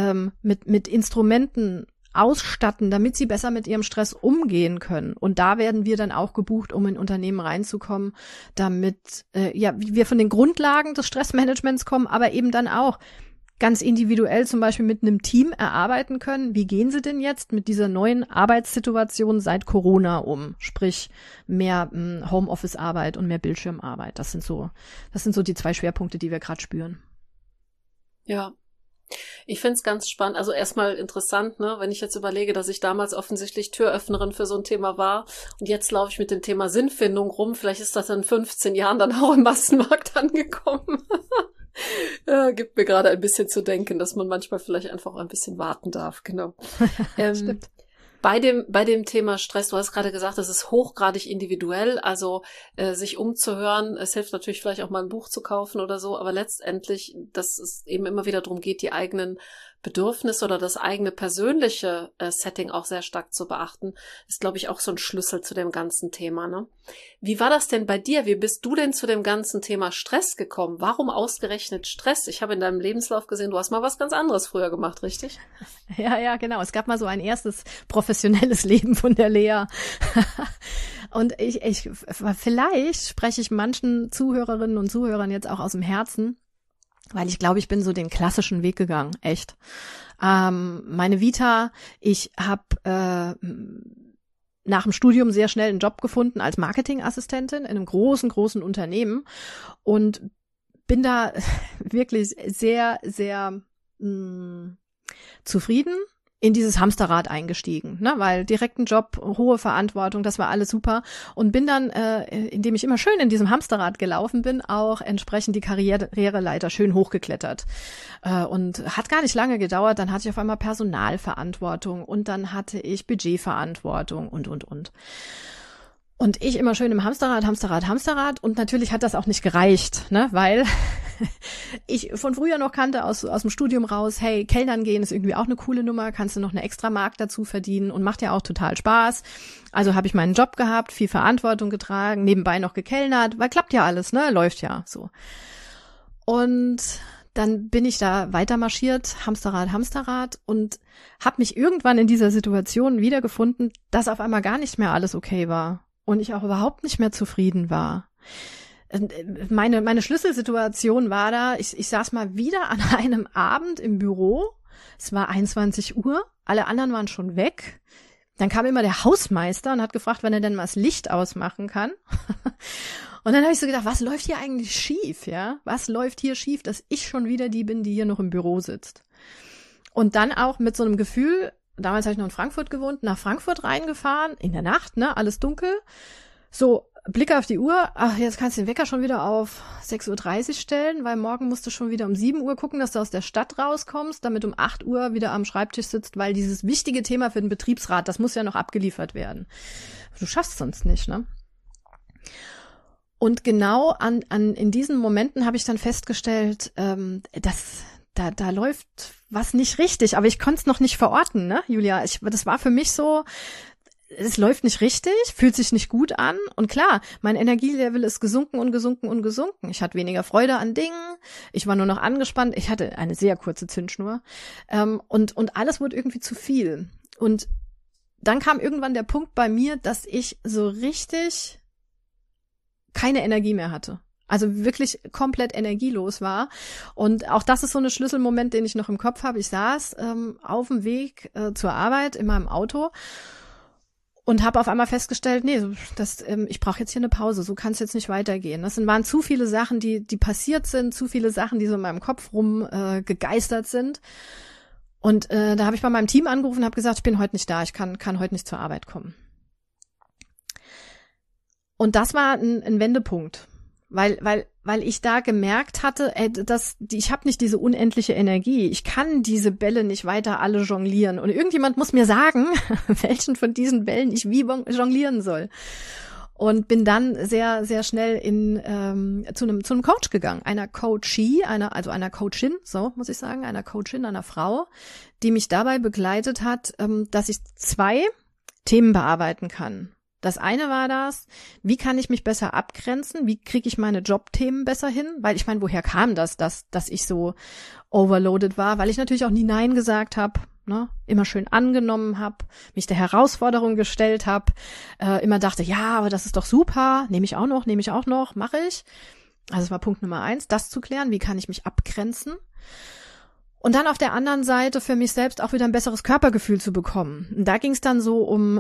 mit Instrumenten ausstatten, damit sie besser mit ihrem Stress umgehen können. Und da werden wir dann auch gebucht, um in Unternehmen reinzukommen, damit wir von den Grundlagen des Stressmanagements kommen, aber eben dann auch ganz individuell zum Beispiel mit einem Team erarbeiten können, wie gehen sie denn jetzt mit dieser neuen Arbeitssituation seit Corona um? Sprich, mehr Homeoffice-Arbeit und mehr Bildschirmarbeit. Das sind so die 2 Schwerpunkte, die wir gerade spüren. Ja. Ich find's ganz spannend, also erstmal interessant, ne, wenn ich jetzt überlege, dass ich damals offensichtlich Türöffnerin für so ein Thema war und jetzt laufe ich mit dem Thema Sinnfindung rum, vielleicht ist das in 15 Jahren dann auch im Massenmarkt angekommen. Gibt mir gerade ein bisschen zu denken, dass man manchmal vielleicht einfach ein bisschen warten darf, genau. Stimmt. Bei dem Thema Stress, du hast gerade gesagt, es ist hochgradig individuell, also sich umzuhören, es hilft natürlich vielleicht auch mal ein Buch zu kaufen oder so, aber letztendlich, dass es eben immer wieder darum geht, die eigenen Bedürfnisse oder das eigene persönliche Setting auch sehr stark zu beachten, ist, glaube ich, auch so ein Schlüssel zu dem ganzen Thema, ne? Wie war das denn bei dir? Wie bist du denn zu dem ganzen Thema Stress gekommen? Warum ausgerechnet Stress? Ich habe in deinem Lebenslauf gesehen, du hast mal was ganz anderes früher gemacht, richtig? Ja, genau. Es gab mal so ein erstes professionelles Leben von der Lea. Und vielleicht spreche ich manchen Zuhörerinnen und Zuhörern jetzt auch aus dem Herzen, weil ich glaube, ich bin so den klassischen Weg gegangen, echt. Meine Vita, ich habe nach dem Studium sehr schnell einen Job gefunden als Marketingassistentin in einem großen Unternehmen und bin da wirklich sehr, sehr zufrieden in dieses Hamsterrad eingestiegen, ne, weil direkten Job, hohe Verantwortung, das war alles super und bin dann, indem ich immer schön in diesem Hamsterrad gelaufen bin, auch entsprechend die Karriereleiter schön hochgeklettert und hat gar nicht lange gedauert, dann hatte ich auf einmal Personalverantwortung und dann hatte ich Budgetverantwortung und. Und ich immer schön im Hamsterrad und natürlich hat das auch nicht gereicht, ne, weil ich von früher noch kannte aus dem Studium raus, hey, Kellnern gehen ist irgendwie auch eine coole Nummer, kannst du noch eine extra Mark dazu verdienen und macht ja auch total Spaß. Also habe ich meinen Job gehabt, viel Verantwortung getragen, nebenbei noch gekellnert, weil klappt ja alles, ne, läuft ja so. Und dann bin ich da weiter marschiert, Hamsterrad und habe mich irgendwann in dieser Situation wiedergefunden, dass auf einmal gar nicht mehr alles okay war. Und ich auch überhaupt nicht mehr zufrieden war. Meine Schlüsselsituation war da, ich saß mal wieder an einem Abend im Büro, es war 21 Uhr, alle anderen waren schon weg, Dann kam immer der Hausmeister und hat gefragt, wann er denn mal das Licht ausmachen kann. Und dann habe ich so gedacht, was läuft hier eigentlich schief, ja? Was läuft hier schief, dass ich schon wieder die bin, die hier noch im Büro sitzt? Und dann auch mit so einem Gefühl, damals habe ich noch in Frankfurt gewohnt, nach Frankfurt reingefahren, in der Nacht, ne, alles dunkel. So, Blick auf die Uhr, ach, jetzt kannst du den Wecker schon wieder auf 6:30 Uhr stellen, weil morgen musst du schon wieder um 7 Uhr gucken, dass du aus der Stadt rauskommst, damit um 8 Uhr wieder am Schreibtisch sitzt, weil dieses wichtige Thema für den Betriebsrat, das muss ja noch abgeliefert werden. Du schaffst es sonst nicht, ne? Und genau in diesen Momenten habe ich dann festgestellt, dass da läuft was nicht richtig, aber ich konnte es noch nicht verorten, ne, Julia? Das war für mich so, es läuft nicht richtig, fühlt sich nicht gut an. Und klar, mein Energielevel ist gesunken und gesunken und gesunken. Ich hatte weniger Freude an Dingen, ich war nur noch angespannt, ich hatte eine sehr kurze Zündschnur. Und alles wurde irgendwie zu viel. Und dann kam irgendwann der Punkt bei mir, dass ich so richtig keine Energie mehr hatte. Also wirklich komplett energielos war. Und auch das ist so ein Schlüsselmoment, den ich noch im Kopf habe. Ich saß auf dem Weg zur Arbeit in meinem Auto und habe auf einmal festgestellt, nee, ich brauche jetzt hier eine Pause, so kann es jetzt nicht weitergehen. Das waren zu viele Sachen, die passiert sind, zu viele Sachen, die so in meinem Kopf gegeistert sind. Und da habe ich bei meinem Team angerufen und habe gesagt, ich bin heute nicht da, ich kann heute nicht zur Arbeit kommen. Und das war ein Wendepunkt, weil ich da gemerkt hatte, ich habe nicht diese unendliche Energie. Ich kann diese Bälle nicht weiter alle jonglieren. Und irgendjemand muss mir sagen, welchen von diesen Bällen ich wie jonglieren soll. Und bin dann sehr, sehr schnell zu einem Coach gegangen, einer Coachee, einer Coachin, so muss ich sagen, einer Coachin, einer Frau, die mich dabei begleitet hat, dass ich 2 Themen bearbeiten kann. Das eine war wie kann ich mich besser abgrenzen? Wie kriege ich meine Jobthemen besser hin? Weil ich meine, woher kam das, dass ich so overloaded war? Weil ich natürlich auch nie Nein gesagt habe, ne? Immer schön angenommen habe, mich der Herausforderung gestellt habe, immer dachte, ja, aber das ist doch super, nehme ich auch noch, mache ich. Also es war Punkt Nummer 1, das zu klären, wie kann ich mich abgrenzen? Und dann auf der anderen Seite für mich selbst auch wieder ein besseres Körpergefühl zu bekommen. Und da ging es dann so um,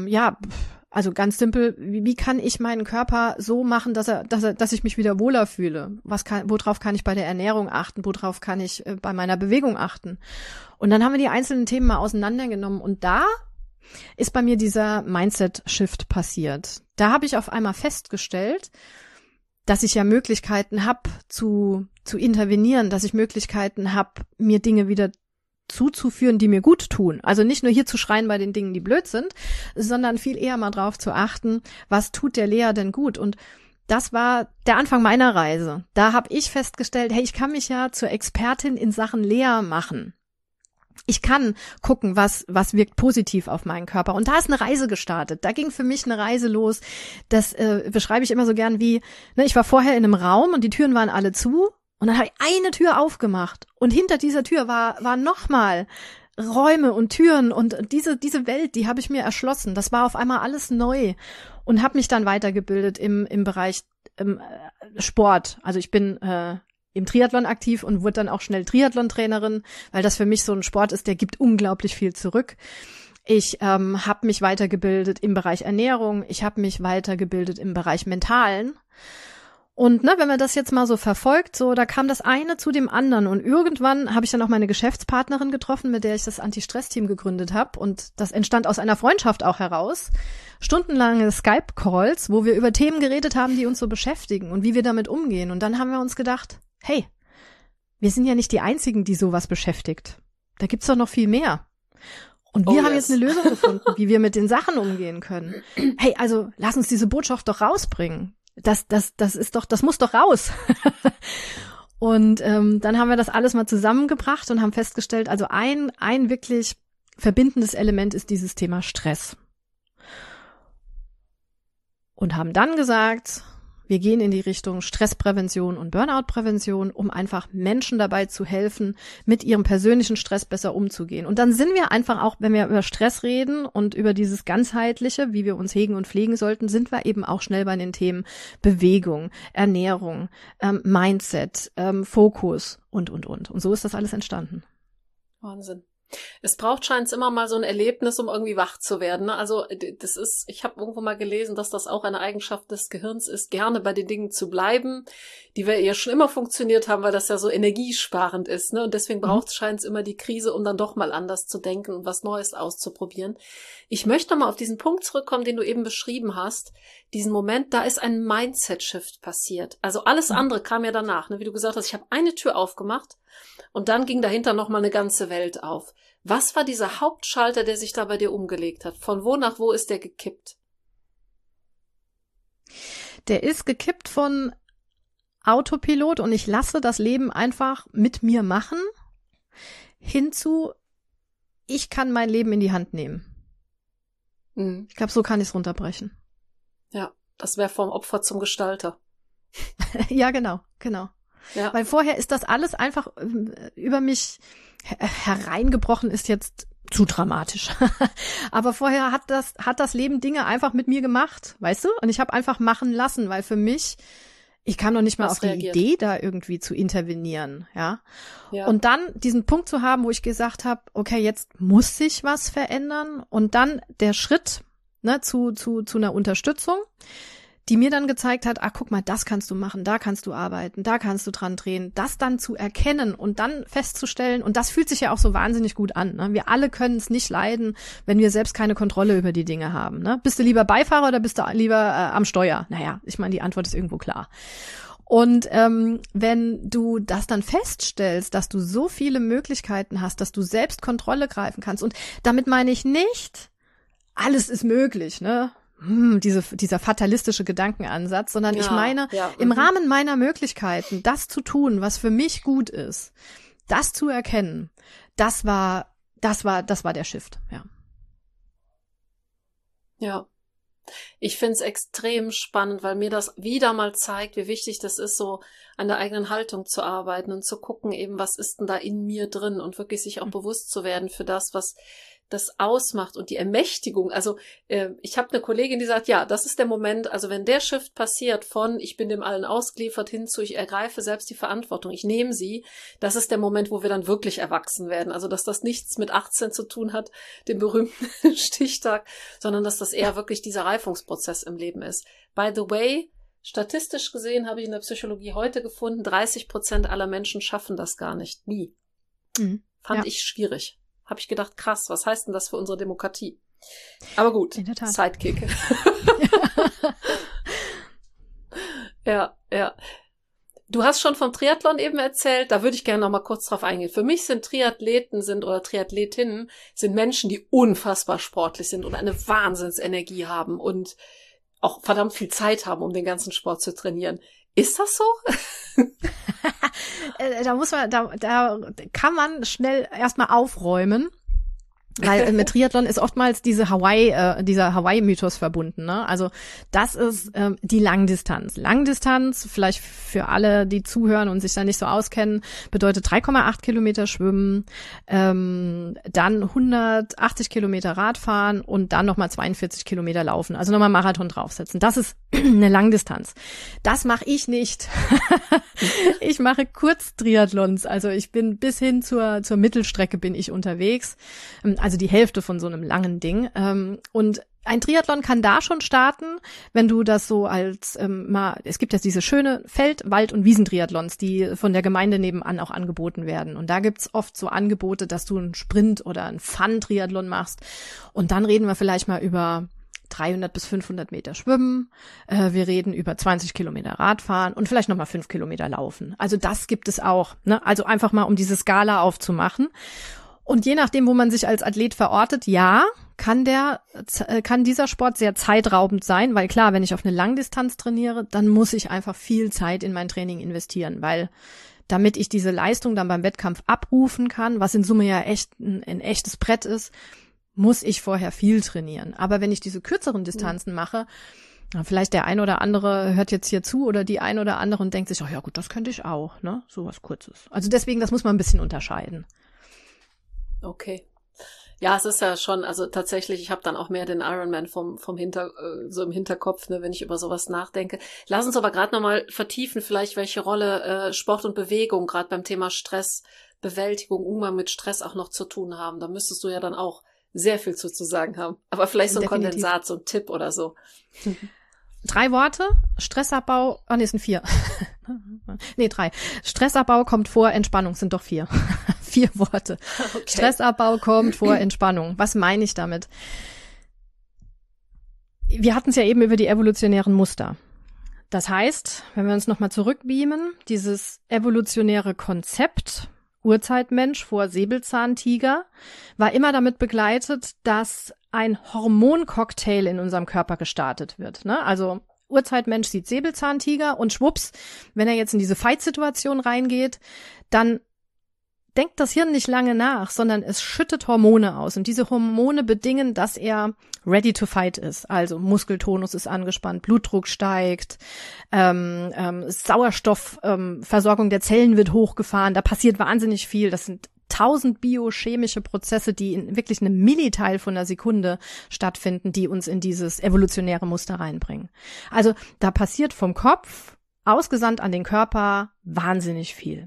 also ganz simpel, wie kann ich meinen Körper so machen, dass ich mich wieder wohler fühle? Worauf kann ich bei der Ernährung achten? Worauf kann ich bei meiner Bewegung achten? Und dann haben wir die einzelnen Themen mal auseinandergenommen und da ist bei mir dieser Mindset-Shift passiert. Da habe ich auf einmal festgestellt, dass ich ja Möglichkeiten habe zu intervenieren, dass ich Möglichkeiten habe, mir Dinge wieder zuzuführen, die mir gut tun. Also nicht nur hier zu schreien bei den Dingen, die blöd sind, sondern viel eher mal drauf zu achten, was tut der Lea denn gut? Und das war der Anfang meiner Reise. Da habe ich festgestellt, hey, ich kann mich ja zur Expertin in Sachen Lea machen. Ich kann gucken, was wirkt positiv auf meinen Körper. Und da ist eine Reise gestartet. Da ging für mich eine Reise los. Das beschreibe ich immer so gern wie, ne, ich war vorher in einem Raum und die Türen waren alle zu. Und dann habe ich eine Tür aufgemacht und hinter dieser Tür waren nochmal Räume und Türen und diese Welt, die habe ich mir erschlossen. Das war auf einmal alles neu und habe mich dann weitergebildet im Bereich Sport. Also ich bin im Triathlon aktiv und wurde dann auch schnell Triathlon-Trainerin, weil das für mich so ein Sport ist, der gibt unglaublich viel zurück. Ich habe mich weitergebildet im Bereich Ernährung, ich habe mich weitergebildet im Bereich Mentalen. Und ne, wenn man das jetzt mal so verfolgt, so da kam das eine zu dem anderen und irgendwann habe ich dann auch meine Geschäftspartnerin getroffen, mit der ich das Anti-Stress-Team gegründet habe und das entstand aus einer Freundschaft auch heraus. Stundenlange Skype-Calls, wo wir über Themen geredet haben, die uns so beschäftigen und wie wir damit umgehen. Und dann haben wir uns gedacht, hey, wir sind ja nicht die Einzigen, die sowas beschäftigt. Da gibt's doch noch viel mehr. Und wir haben jetzt eine Lösung gefunden, wie wir mit den Sachen umgehen können. Hey, also lass uns diese Botschaft doch rausbringen. Das muss doch raus. Und dann haben wir das alles mal zusammengebracht und haben festgestellt, also ein wirklich verbindendes Element ist dieses Thema Stress. Und haben dann gesagt, wir gehen in die Richtung Stressprävention und Burnout-Prävention, um einfach Menschen dabei zu helfen, mit ihrem persönlichen Stress besser umzugehen. Und dann sind wir einfach auch, wenn wir über Stress reden und über dieses Ganzheitliche, wie wir uns hegen und pflegen sollten, sind wir eben auch schnell bei den Themen Bewegung, Ernährung, Mindset, Fokus und. Und so ist das alles entstanden. Wahnsinn. Es braucht scheinbar immer mal so ein Erlebnis, um irgendwie wach zu werden. Ne? Also ich habe irgendwo mal gelesen, dass das auch eine Eigenschaft des Gehirns ist, gerne bei den Dingen zu bleiben, die wir ja schon immer funktioniert haben, weil das ja so energiesparend ist. Ne? Und deswegen braucht es scheinbar immer die Krise, um dann doch mal anders zu denken und was Neues auszuprobieren. Ich möchte mal auf diesen Punkt zurückkommen, den du eben beschrieben hast. Diesen Moment, da ist ein Mindset-Shift passiert. Also alles andere kam ja danach. Ne? Wie du gesagt hast, ich habe eine Tür aufgemacht und dann ging dahinter noch mal eine ganze Welt auf. Was war dieser Hauptschalter, der sich da bei dir umgelegt hat? Von wo nach wo ist der gekippt? Der ist gekippt von Autopilot und ich lasse das Leben einfach mit mir machen, hinzu, ich kann mein Leben in die Hand nehmen. Mhm. Ich glaube, so kann ich es runterbrechen. Ja, das wäre vom Opfer zum Gestalter. Ja, genau. Ja. Weil vorher ist das alles einfach über mich hereingebrochen, ist jetzt zu dramatisch. Aber vorher hat das Leben Dinge einfach mit mir gemacht, weißt du? Und ich habe einfach machen lassen, weil für mich, ich kam noch nicht mal auf die Idee, da irgendwie zu intervenieren, ja. Und dann diesen Punkt zu haben, wo ich gesagt habe, okay, jetzt muss sich was verändern. Und dann der Schritt, ne, zu einer Unterstützung, die mir dann gezeigt hat, guck mal, das kannst du machen, da kannst du arbeiten, da kannst du dran drehen, das dann zu erkennen und dann festzustellen, und das fühlt sich ja auch so wahnsinnig gut an, ne? Wir alle können es nicht leiden, wenn wir selbst keine Kontrolle über die Dinge haben, ne? Bist du lieber Beifahrer oder bist du lieber am Steuer? Naja, ich meine, die Antwort ist irgendwo klar. Und wenn du das dann feststellst, dass du so viele Möglichkeiten hast, dass du selbst Kontrolle greifen kannst, und damit meine ich nicht, alles ist möglich, ne? Dieser fatalistische Gedankenansatz, sondern ich meine, im Rahmen meiner Möglichkeiten, das zu tun, was für mich gut ist, das zu erkennen, das war der Shift, ja. Ja. Ich find's extrem spannend, weil mir das wieder mal zeigt, wie wichtig das ist, so an der eigenen Haltung zu arbeiten und zu gucken eben, was ist denn da in mir drin, und wirklich sich auch bewusst zu werden für das, was das ausmacht und die Ermächtigung. Also ich habe eine Kollegin, die sagt, ja, das ist der Moment, also wenn der Shift passiert von ich bin dem allen ausgeliefert hin zu ich ergreife selbst die Verantwortung, ich nehme sie, das ist der Moment, wo wir dann wirklich erwachsen werden. Also dass das nichts mit 18 zu tun hat, dem berühmten Stichtag, sondern dass das eher wirklich dieser Reifungsprozess im Leben ist. By the way, statistisch gesehen habe ich in der Psychologie heute gefunden, 30% aller Menschen schaffen das gar nicht. Nie. Fand ich schwierig. Habe ich gedacht, krass, was heißt denn das für unsere Demokratie? Aber gut, Sidekick. Ja. Du hast schon vom Triathlon eben erzählt, da würde ich gerne noch mal kurz drauf eingehen. Für mich sind Triathletinnen sind Menschen, die unfassbar sportlich sind und eine Wahnsinnsenergie haben und auch verdammt viel Zeit haben, um den ganzen Sport zu trainieren. Ist das so? Da kann man schnell erstmal aufräumen. Weil mit Triathlon ist oftmals dieser Hawaii-Mythos verbunden, ne? Also das ist die Langdistanz. Langdistanz, vielleicht für alle, die zuhören und sich da nicht so auskennen, bedeutet 3,8 Kilometer schwimmen, dann 180 Kilometer Radfahren und dann nochmal 42 Kilometer laufen. Also nochmal Marathon draufsetzen. Das ist eine Langdistanz. Das mache ich nicht. Ich mache Kurztriathlons. Also ich bin bis hin zur Mittelstrecke bin ich unterwegs. Also die Hälfte von so einem langen Ding. Und ein Triathlon kann da schon starten, wenn du das so als es gibt ja diese schöne Feld-, Wald- und Wiesentriathlons, die von der Gemeinde nebenan auch angeboten werden. Und da gibt's oft so Angebote, dass du einen Sprint oder einen Fun-Triathlon machst. Und dann reden wir vielleicht mal über 300 bis 500 Meter schwimmen. Wir reden über 20 Kilometer Radfahren und vielleicht nochmal 5 Kilometer laufen. Also das gibt es auch, ne? Also einfach mal, um diese Skala aufzumachen. Und je nachdem, wo man sich als Athlet verortet, kann dieser Sport sehr zeitraubend sein, weil klar, wenn ich auf eine Langdistanz trainiere, dann muss ich einfach viel Zeit in mein Training investieren, weil damit ich diese Leistung dann beim Wettkampf abrufen kann, was in Summe ja echt ein echtes Brett ist, muss ich vorher viel trainieren. Aber wenn ich diese kürzeren Distanzen mache, vielleicht der ein oder andere hört jetzt hier zu oder die ein oder andere und denkt sich, ja gut, das könnte ich auch, ne? So was Kurzes. Also deswegen, das muss man ein bisschen unterscheiden. Okay. Ja, es ist ja schon, also tatsächlich, ich habe dann auch mehr den Ironman so im Hinterkopf, ne, wenn ich über sowas nachdenke. Lass uns aber gerade nochmal vertiefen, vielleicht welche Rolle Sport und Bewegung gerade beim Thema Stress Bewältigung, Umgang mit Stress auch noch zu tun haben. Da müsstest du ja dann auch sehr viel zu sagen haben. Aber vielleicht so ein Definitiv. Kondensat, so ein Tipp oder so. 3 Worte, Stressabbau, es sind 4. Nee, 3. Stressabbau kommt vor Entspannung, sind doch 4. 4 Worte. Okay. Stressabbau kommt vor Entspannung. Was meine ich damit? Wir hatten es ja eben über die evolutionären Muster. Das heißt, wenn wir uns nochmal zurückbeamen, dieses evolutionäre Konzept, Urzeitmensch vor Säbelzahntiger, war immer damit begleitet, dass ein Hormoncocktail in unserem Körper gestartet wird. Ne? Also Urzeitmensch sieht Säbelzahntiger und schwupps, wenn er jetzt in diese Fight-Situation reingeht, dann denkt das Hirn nicht lange nach, sondern es schüttet Hormone aus. Und diese Hormone bedingen, dass er ready to fight ist. Also Muskeltonus ist angespannt, Blutdruck steigt, Sauerstoffversorgung der Zellen wird hochgefahren. Da passiert wahnsinnig viel. Das sind 1000 biochemische Prozesse, die in wirklich einem Milliteil von einer Sekunde stattfinden, die uns in dieses evolutionäre Muster reinbringen. Also da passiert vom Kopf, ausgesandt an den Körper, wahnsinnig viel.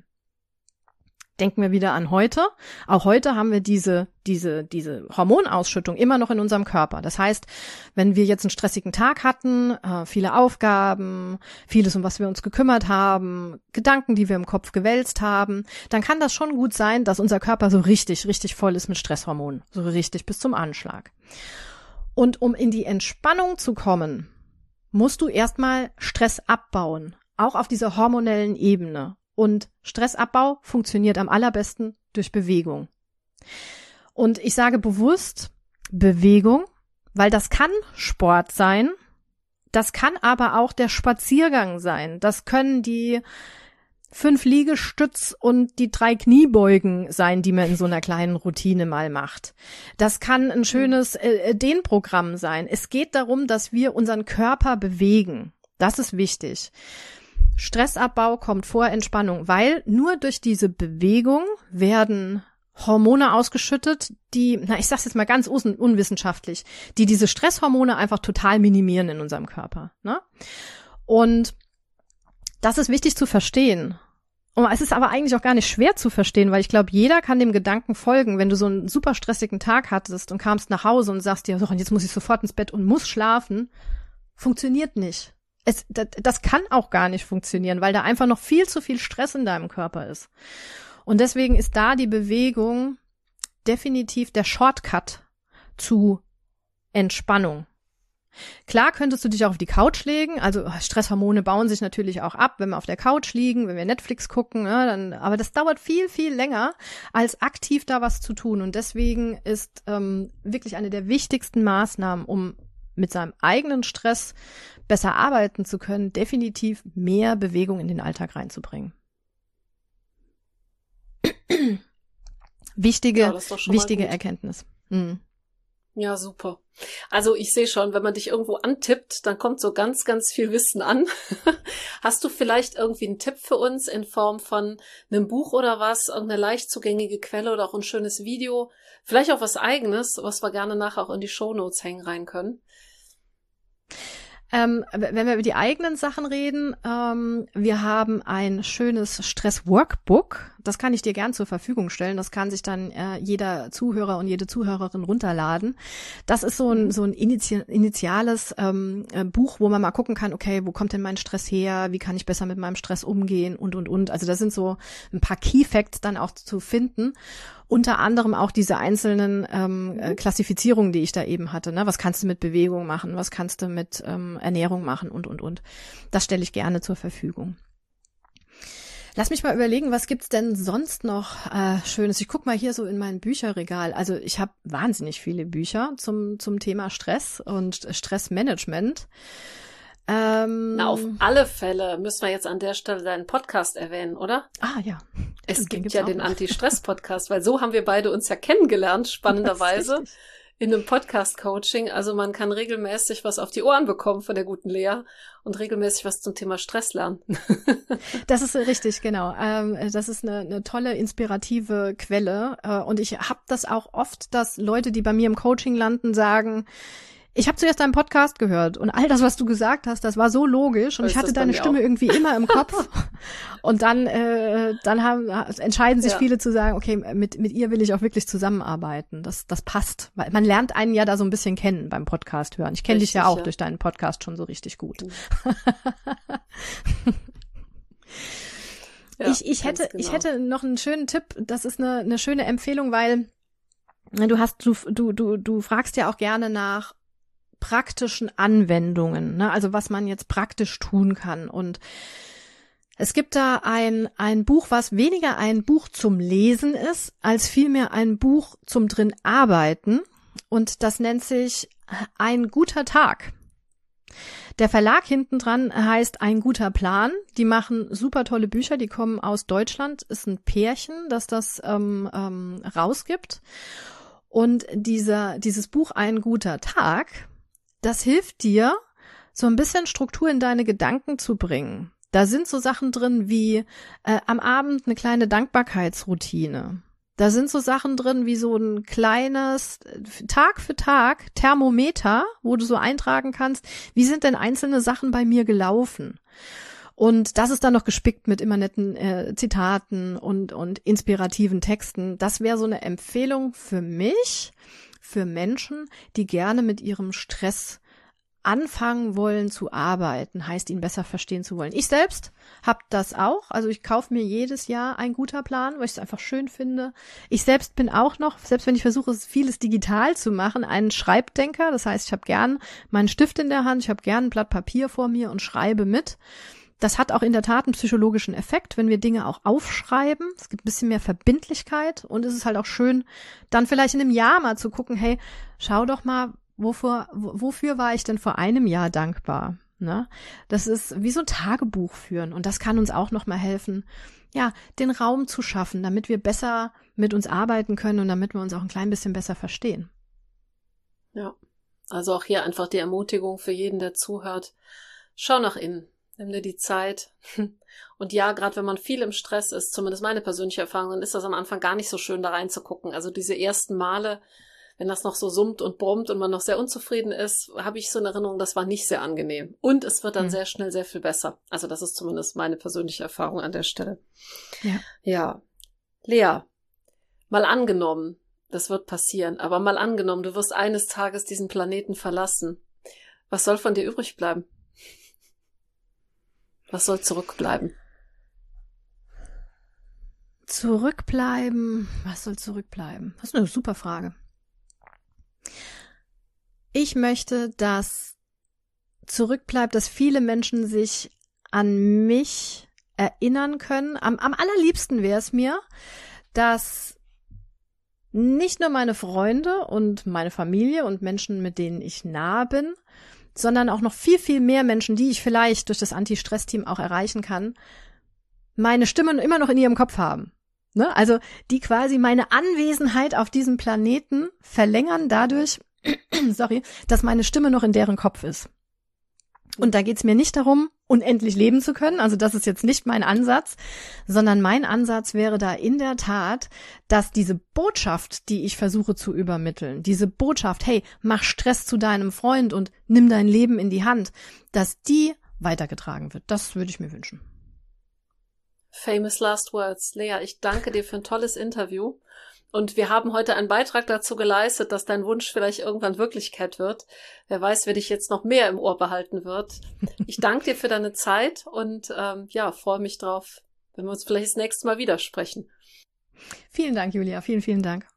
Denken wir wieder an heute. Auch heute haben wir diese Hormonausschüttung immer noch in unserem Körper. Das heißt, wenn wir jetzt einen stressigen Tag hatten, viele Aufgaben, vieles, um was wir uns gekümmert haben, Gedanken, die wir im Kopf gewälzt haben, dann kann das schon gut sein, dass unser Körper so richtig, richtig voll ist mit Stresshormonen. So richtig bis zum Anschlag. Und um in die Entspannung zu kommen, musst du erstmal Stress abbauen. Auch auf dieser hormonellen Ebene. Und Stressabbau funktioniert am allerbesten durch Bewegung. Und ich sage bewusst Bewegung, weil das kann Sport sein, das kann aber auch der Spaziergang sein, das können die 5 Liegestütz und die 3 Kniebeugen sein, die man in so einer kleinen Routine mal macht. Das kann ein schönes Dehnprogramm sein. Es geht darum, dass wir unseren Körper bewegen. Das ist wichtig. Stressabbau kommt vor Entspannung, weil nur durch diese Bewegung werden Hormone ausgeschüttet, die, ich sag's jetzt mal ganz unwissenschaftlich, die diese Stresshormone einfach total minimieren in unserem Körper. Ne? Und das ist wichtig zu verstehen. Und es ist aber eigentlich auch gar nicht schwer zu verstehen, weil ich glaube, jeder kann dem Gedanken folgen, wenn du so einen super stressigen Tag hattest und kamst nach Hause und sagst dir, so, und jetzt muss ich sofort ins Bett und muss schlafen, funktioniert nicht. Das kann auch gar nicht funktionieren, weil da einfach noch viel zu viel Stress in deinem Körper ist. Und deswegen ist da die Bewegung definitiv der Shortcut zu Entspannung. Klar könntest du dich auch auf die Couch legen, also Stresshormone bauen sich natürlich auch ab, wenn wir auf der Couch liegen, wenn wir Netflix gucken, ja, aber das dauert viel, viel länger, als aktiv da was zu tun. Und deswegen ist wirklich eine der wichtigsten Maßnahmen, um mit seinem eigenen Stress besser arbeiten zu können, definitiv mehr Bewegung in den Alltag reinzubringen. Wichtige Erkenntnis. Mhm. Ja, super. Also ich sehe schon, wenn man dich irgendwo antippt, dann kommt so ganz, ganz viel Wissen an. Hast du vielleicht irgendwie einen Tipp für uns in Form von einem Buch oder was, irgendeine leicht zugängliche Quelle oder auch ein schönes Video, vielleicht auch was Eigenes, was wir gerne nachher auch in die Shownotes hängen rein können? Wenn wir über die eigenen Sachen reden, wir haben ein schönes Stress-Workbook. Das kann ich dir gern zur Verfügung stellen. Das kann sich dann jeder Zuhörer und jede Zuhörerin runterladen. Das ist so ein initiales Buch, wo man mal gucken kann, okay, wo kommt denn mein Stress her? Wie kann ich besser mit meinem Stress umgehen? Und. Also da sind so ein paar Key Facts dann auch zu finden. Unter anderem auch diese einzelnen Klassifizierungen, die ich da eben hatte. Ne? Was kannst du mit Bewegung machen? Was kannst du mit Ernährung machen? Und. Das stelle ich gerne zur Verfügung. Lass mich mal überlegen, was gibt's denn sonst noch Schönes? Ich guck mal hier so in mein Bücherregal. Also ich habe wahnsinnig viele Bücher zum Thema Stress und Stressmanagement. Na, auf alle Fälle müssen wir jetzt an der Stelle deinen Podcast erwähnen, oder? Ah, ja. Es gibt ja den Anti-Stress-Podcast, weil so haben wir beide uns ja kennengelernt, spannenderweise, in einem Podcast-Coaching. Also man kann regelmäßig was auf die Ohren bekommen von der guten Lea und regelmäßig was zum Thema Stress lernen. Das ist richtig, genau. Das ist eine tolle, inspirative Quelle. Und ich habe das auch oft, dass Leute, die bei mir im Coaching landen, sagen, Ich habe zuerst deinen Podcast gehört und all das, was du gesagt hast, das war so logisch und ich hatte deine Stimme irgendwie immer im Kopf. Und dann entscheiden sich viele zu sagen, okay, mit ihr will ich auch wirklich zusammenarbeiten. Das passt. Weil man lernt einen ja da so ein bisschen kennen beim Podcast hören. Ich kenne dich ja auch durch deinen Podcast schon so richtig gut. Ja, ich hätte noch einen schönen Tipp. Das ist eine schöne Empfehlung, weil du fragst ja auch gerne nach praktischen Anwendungen, ne? Also was man jetzt praktisch tun kann. Und es gibt da ein Buch, was weniger ein Buch zum Lesen ist, als vielmehr ein Buch zum drin arbeiten. Und das nennt sich Ein guter Tag. Der Verlag hinten dran heißt Ein guter Plan. Die machen super tolle Bücher, die kommen aus Deutschland. Ist ein Pärchen, das rausgibt. Und dieses Buch Ein guter Tag, das hilft dir, so ein bisschen Struktur in deine Gedanken zu bringen. Da sind so Sachen drin wie am Abend eine kleine Dankbarkeitsroutine. Da sind so Sachen drin wie so ein kleines Tag für Tag Thermometer, wo du so eintragen kannst, wie sind denn einzelne Sachen bei mir gelaufen? Und das ist dann noch gespickt mit immer netten Zitaten und inspirativen Texten. Das wäre so eine Empfehlung für mich, für Menschen, die gerne mit ihrem Stress anfangen wollen zu arbeiten, heißt ihn besser verstehen zu wollen. Ich selbst habe das auch. Also ich kaufe mir jedes Jahr Ein guter Plan, weil ich es einfach schön finde. Ich selbst bin auch noch, selbst wenn ich versuche, vieles digital zu machen, ein Schreibdenker. Das heißt, ich habe gern meinen Stift in der Hand, ich habe gern ein Blatt Papier vor mir und schreibe mit. Das hat auch in der Tat einen psychologischen Effekt, wenn wir Dinge auch aufschreiben. Es gibt ein bisschen mehr Verbindlichkeit und es ist halt auch schön, dann vielleicht in einem Jahr mal zu gucken, hey, schau doch mal, wofür war ich denn vor einem Jahr dankbar? Ne? Das ist wie so ein Tagebuch führen und das kann uns auch nochmal helfen, ja, den Raum zu schaffen, damit wir besser mit uns arbeiten können und damit wir uns auch ein klein bisschen besser verstehen. Ja, also auch hier einfach die Ermutigung für jeden, der zuhört. Schau nach innen. Nimm dir die Zeit. Und ja, gerade wenn man viel im Stress ist, zumindest meine persönliche Erfahrung, dann ist das am Anfang gar nicht so schön, da reinzugucken. Also diese ersten Male, wenn das noch so summt und brummt und man noch sehr unzufrieden ist, habe ich so eine Erinnerung, das war nicht sehr angenehm. Und es wird dann sehr schnell sehr viel besser. Also das ist zumindest meine persönliche Erfahrung an der Stelle. Ja. Lea, mal angenommen, das wird passieren, aber mal angenommen, du wirst eines Tages diesen Planeten verlassen. Was soll von dir übrig bleiben? Was soll zurückbleiben? Was soll zurückbleiben? Das ist eine super Frage. Ich möchte, dass zurückbleibt, dass viele Menschen sich an mich erinnern können. Am allerliebsten wäre es mir, dass nicht nur meine Freunde und meine Familie und Menschen, mit denen ich nah bin, sondern auch noch viel, viel mehr Menschen, die ich vielleicht durch das Anti-Stress-Team auch erreichen kann, meine Stimmen immer noch in ihrem Kopf haben. Ne? Also die quasi meine Anwesenheit auf diesem Planeten verlängern dadurch, dass meine Stimme noch in deren Kopf ist. Und da geht's mir nicht darum, unendlich leben zu können, also das ist jetzt nicht mein Ansatz, sondern mein Ansatz wäre da in der Tat, dass diese Botschaft, die ich versuche zu übermitteln, diese Botschaft, hey, mach Stress zu deinem Freund und nimm dein Leben in die Hand, dass die weitergetragen wird. Das würde ich mir wünschen. Famous last words. Lea, ich danke dir für ein tolles Interview. Und wir haben heute einen Beitrag dazu geleistet, dass dein Wunsch vielleicht irgendwann Wirklichkeit wird. Wer weiß, wer dich jetzt noch mehr im Ohr behalten wird. Ich danke dir für deine Zeit und freue mich drauf, wenn wir uns vielleicht das nächste Mal wieder sprechen. Vielen Dank, Julia. Vielen, vielen Dank.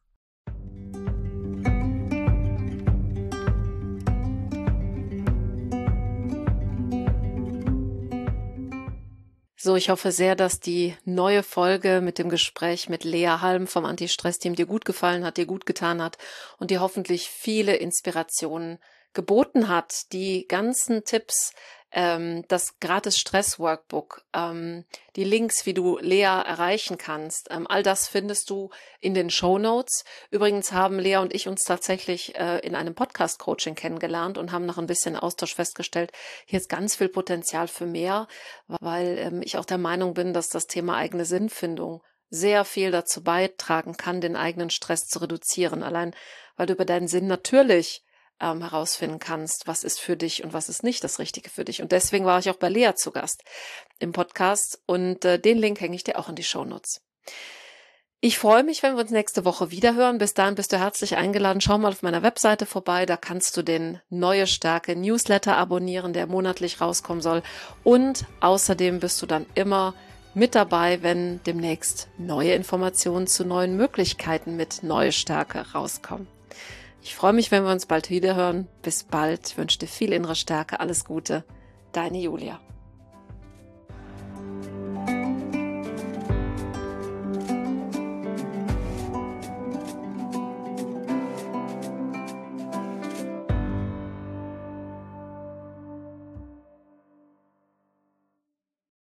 So, ich hoffe sehr, dass die neue Folge mit dem Gespräch mit Lea Halm vom Anti-Stress-Team dir gut gefallen hat, dir gut getan hat und dir hoffentlich viele Inspirationen geboten hat. Die ganzen Tipps, das gratis Stress-Workbook, die Links, wie du Lea erreichen kannst, all das findest du in den Shownotes. Übrigens haben Lea und ich uns tatsächlich in einem Podcast-Coaching kennengelernt und haben nach ein bisschen Austausch festgestellt, hier ist ganz viel Potenzial für mehr, weil ich auch der Meinung bin, dass das Thema eigene Sinnfindung sehr viel dazu beitragen kann, den eigenen Stress zu reduzieren. Allein, weil du über deinen Sinn natürlich herausfinden kannst, was ist für dich und was ist nicht das Richtige für dich. Und deswegen war ich auch bei Lea zu Gast im Podcast und den Link hänge ich dir auch in die Shownotes. Ich freue mich, wenn wir uns nächste Woche wieder hören. Bis dahin bist du herzlich eingeladen. Schau mal auf meiner Webseite vorbei. Da kannst du den Neue Stärke Newsletter abonnieren, der monatlich rauskommen soll. Und außerdem bist du dann immer mit dabei, wenn demnächst neue Informationen zu neuen Möglichkeiten mit Neue Stärke rauskommen. Ich freue mich, wenn wir uns bald wieder hören. Bis bald. Ich wünsche dir viel innere Stärke. Alles Gute. Deine Julia.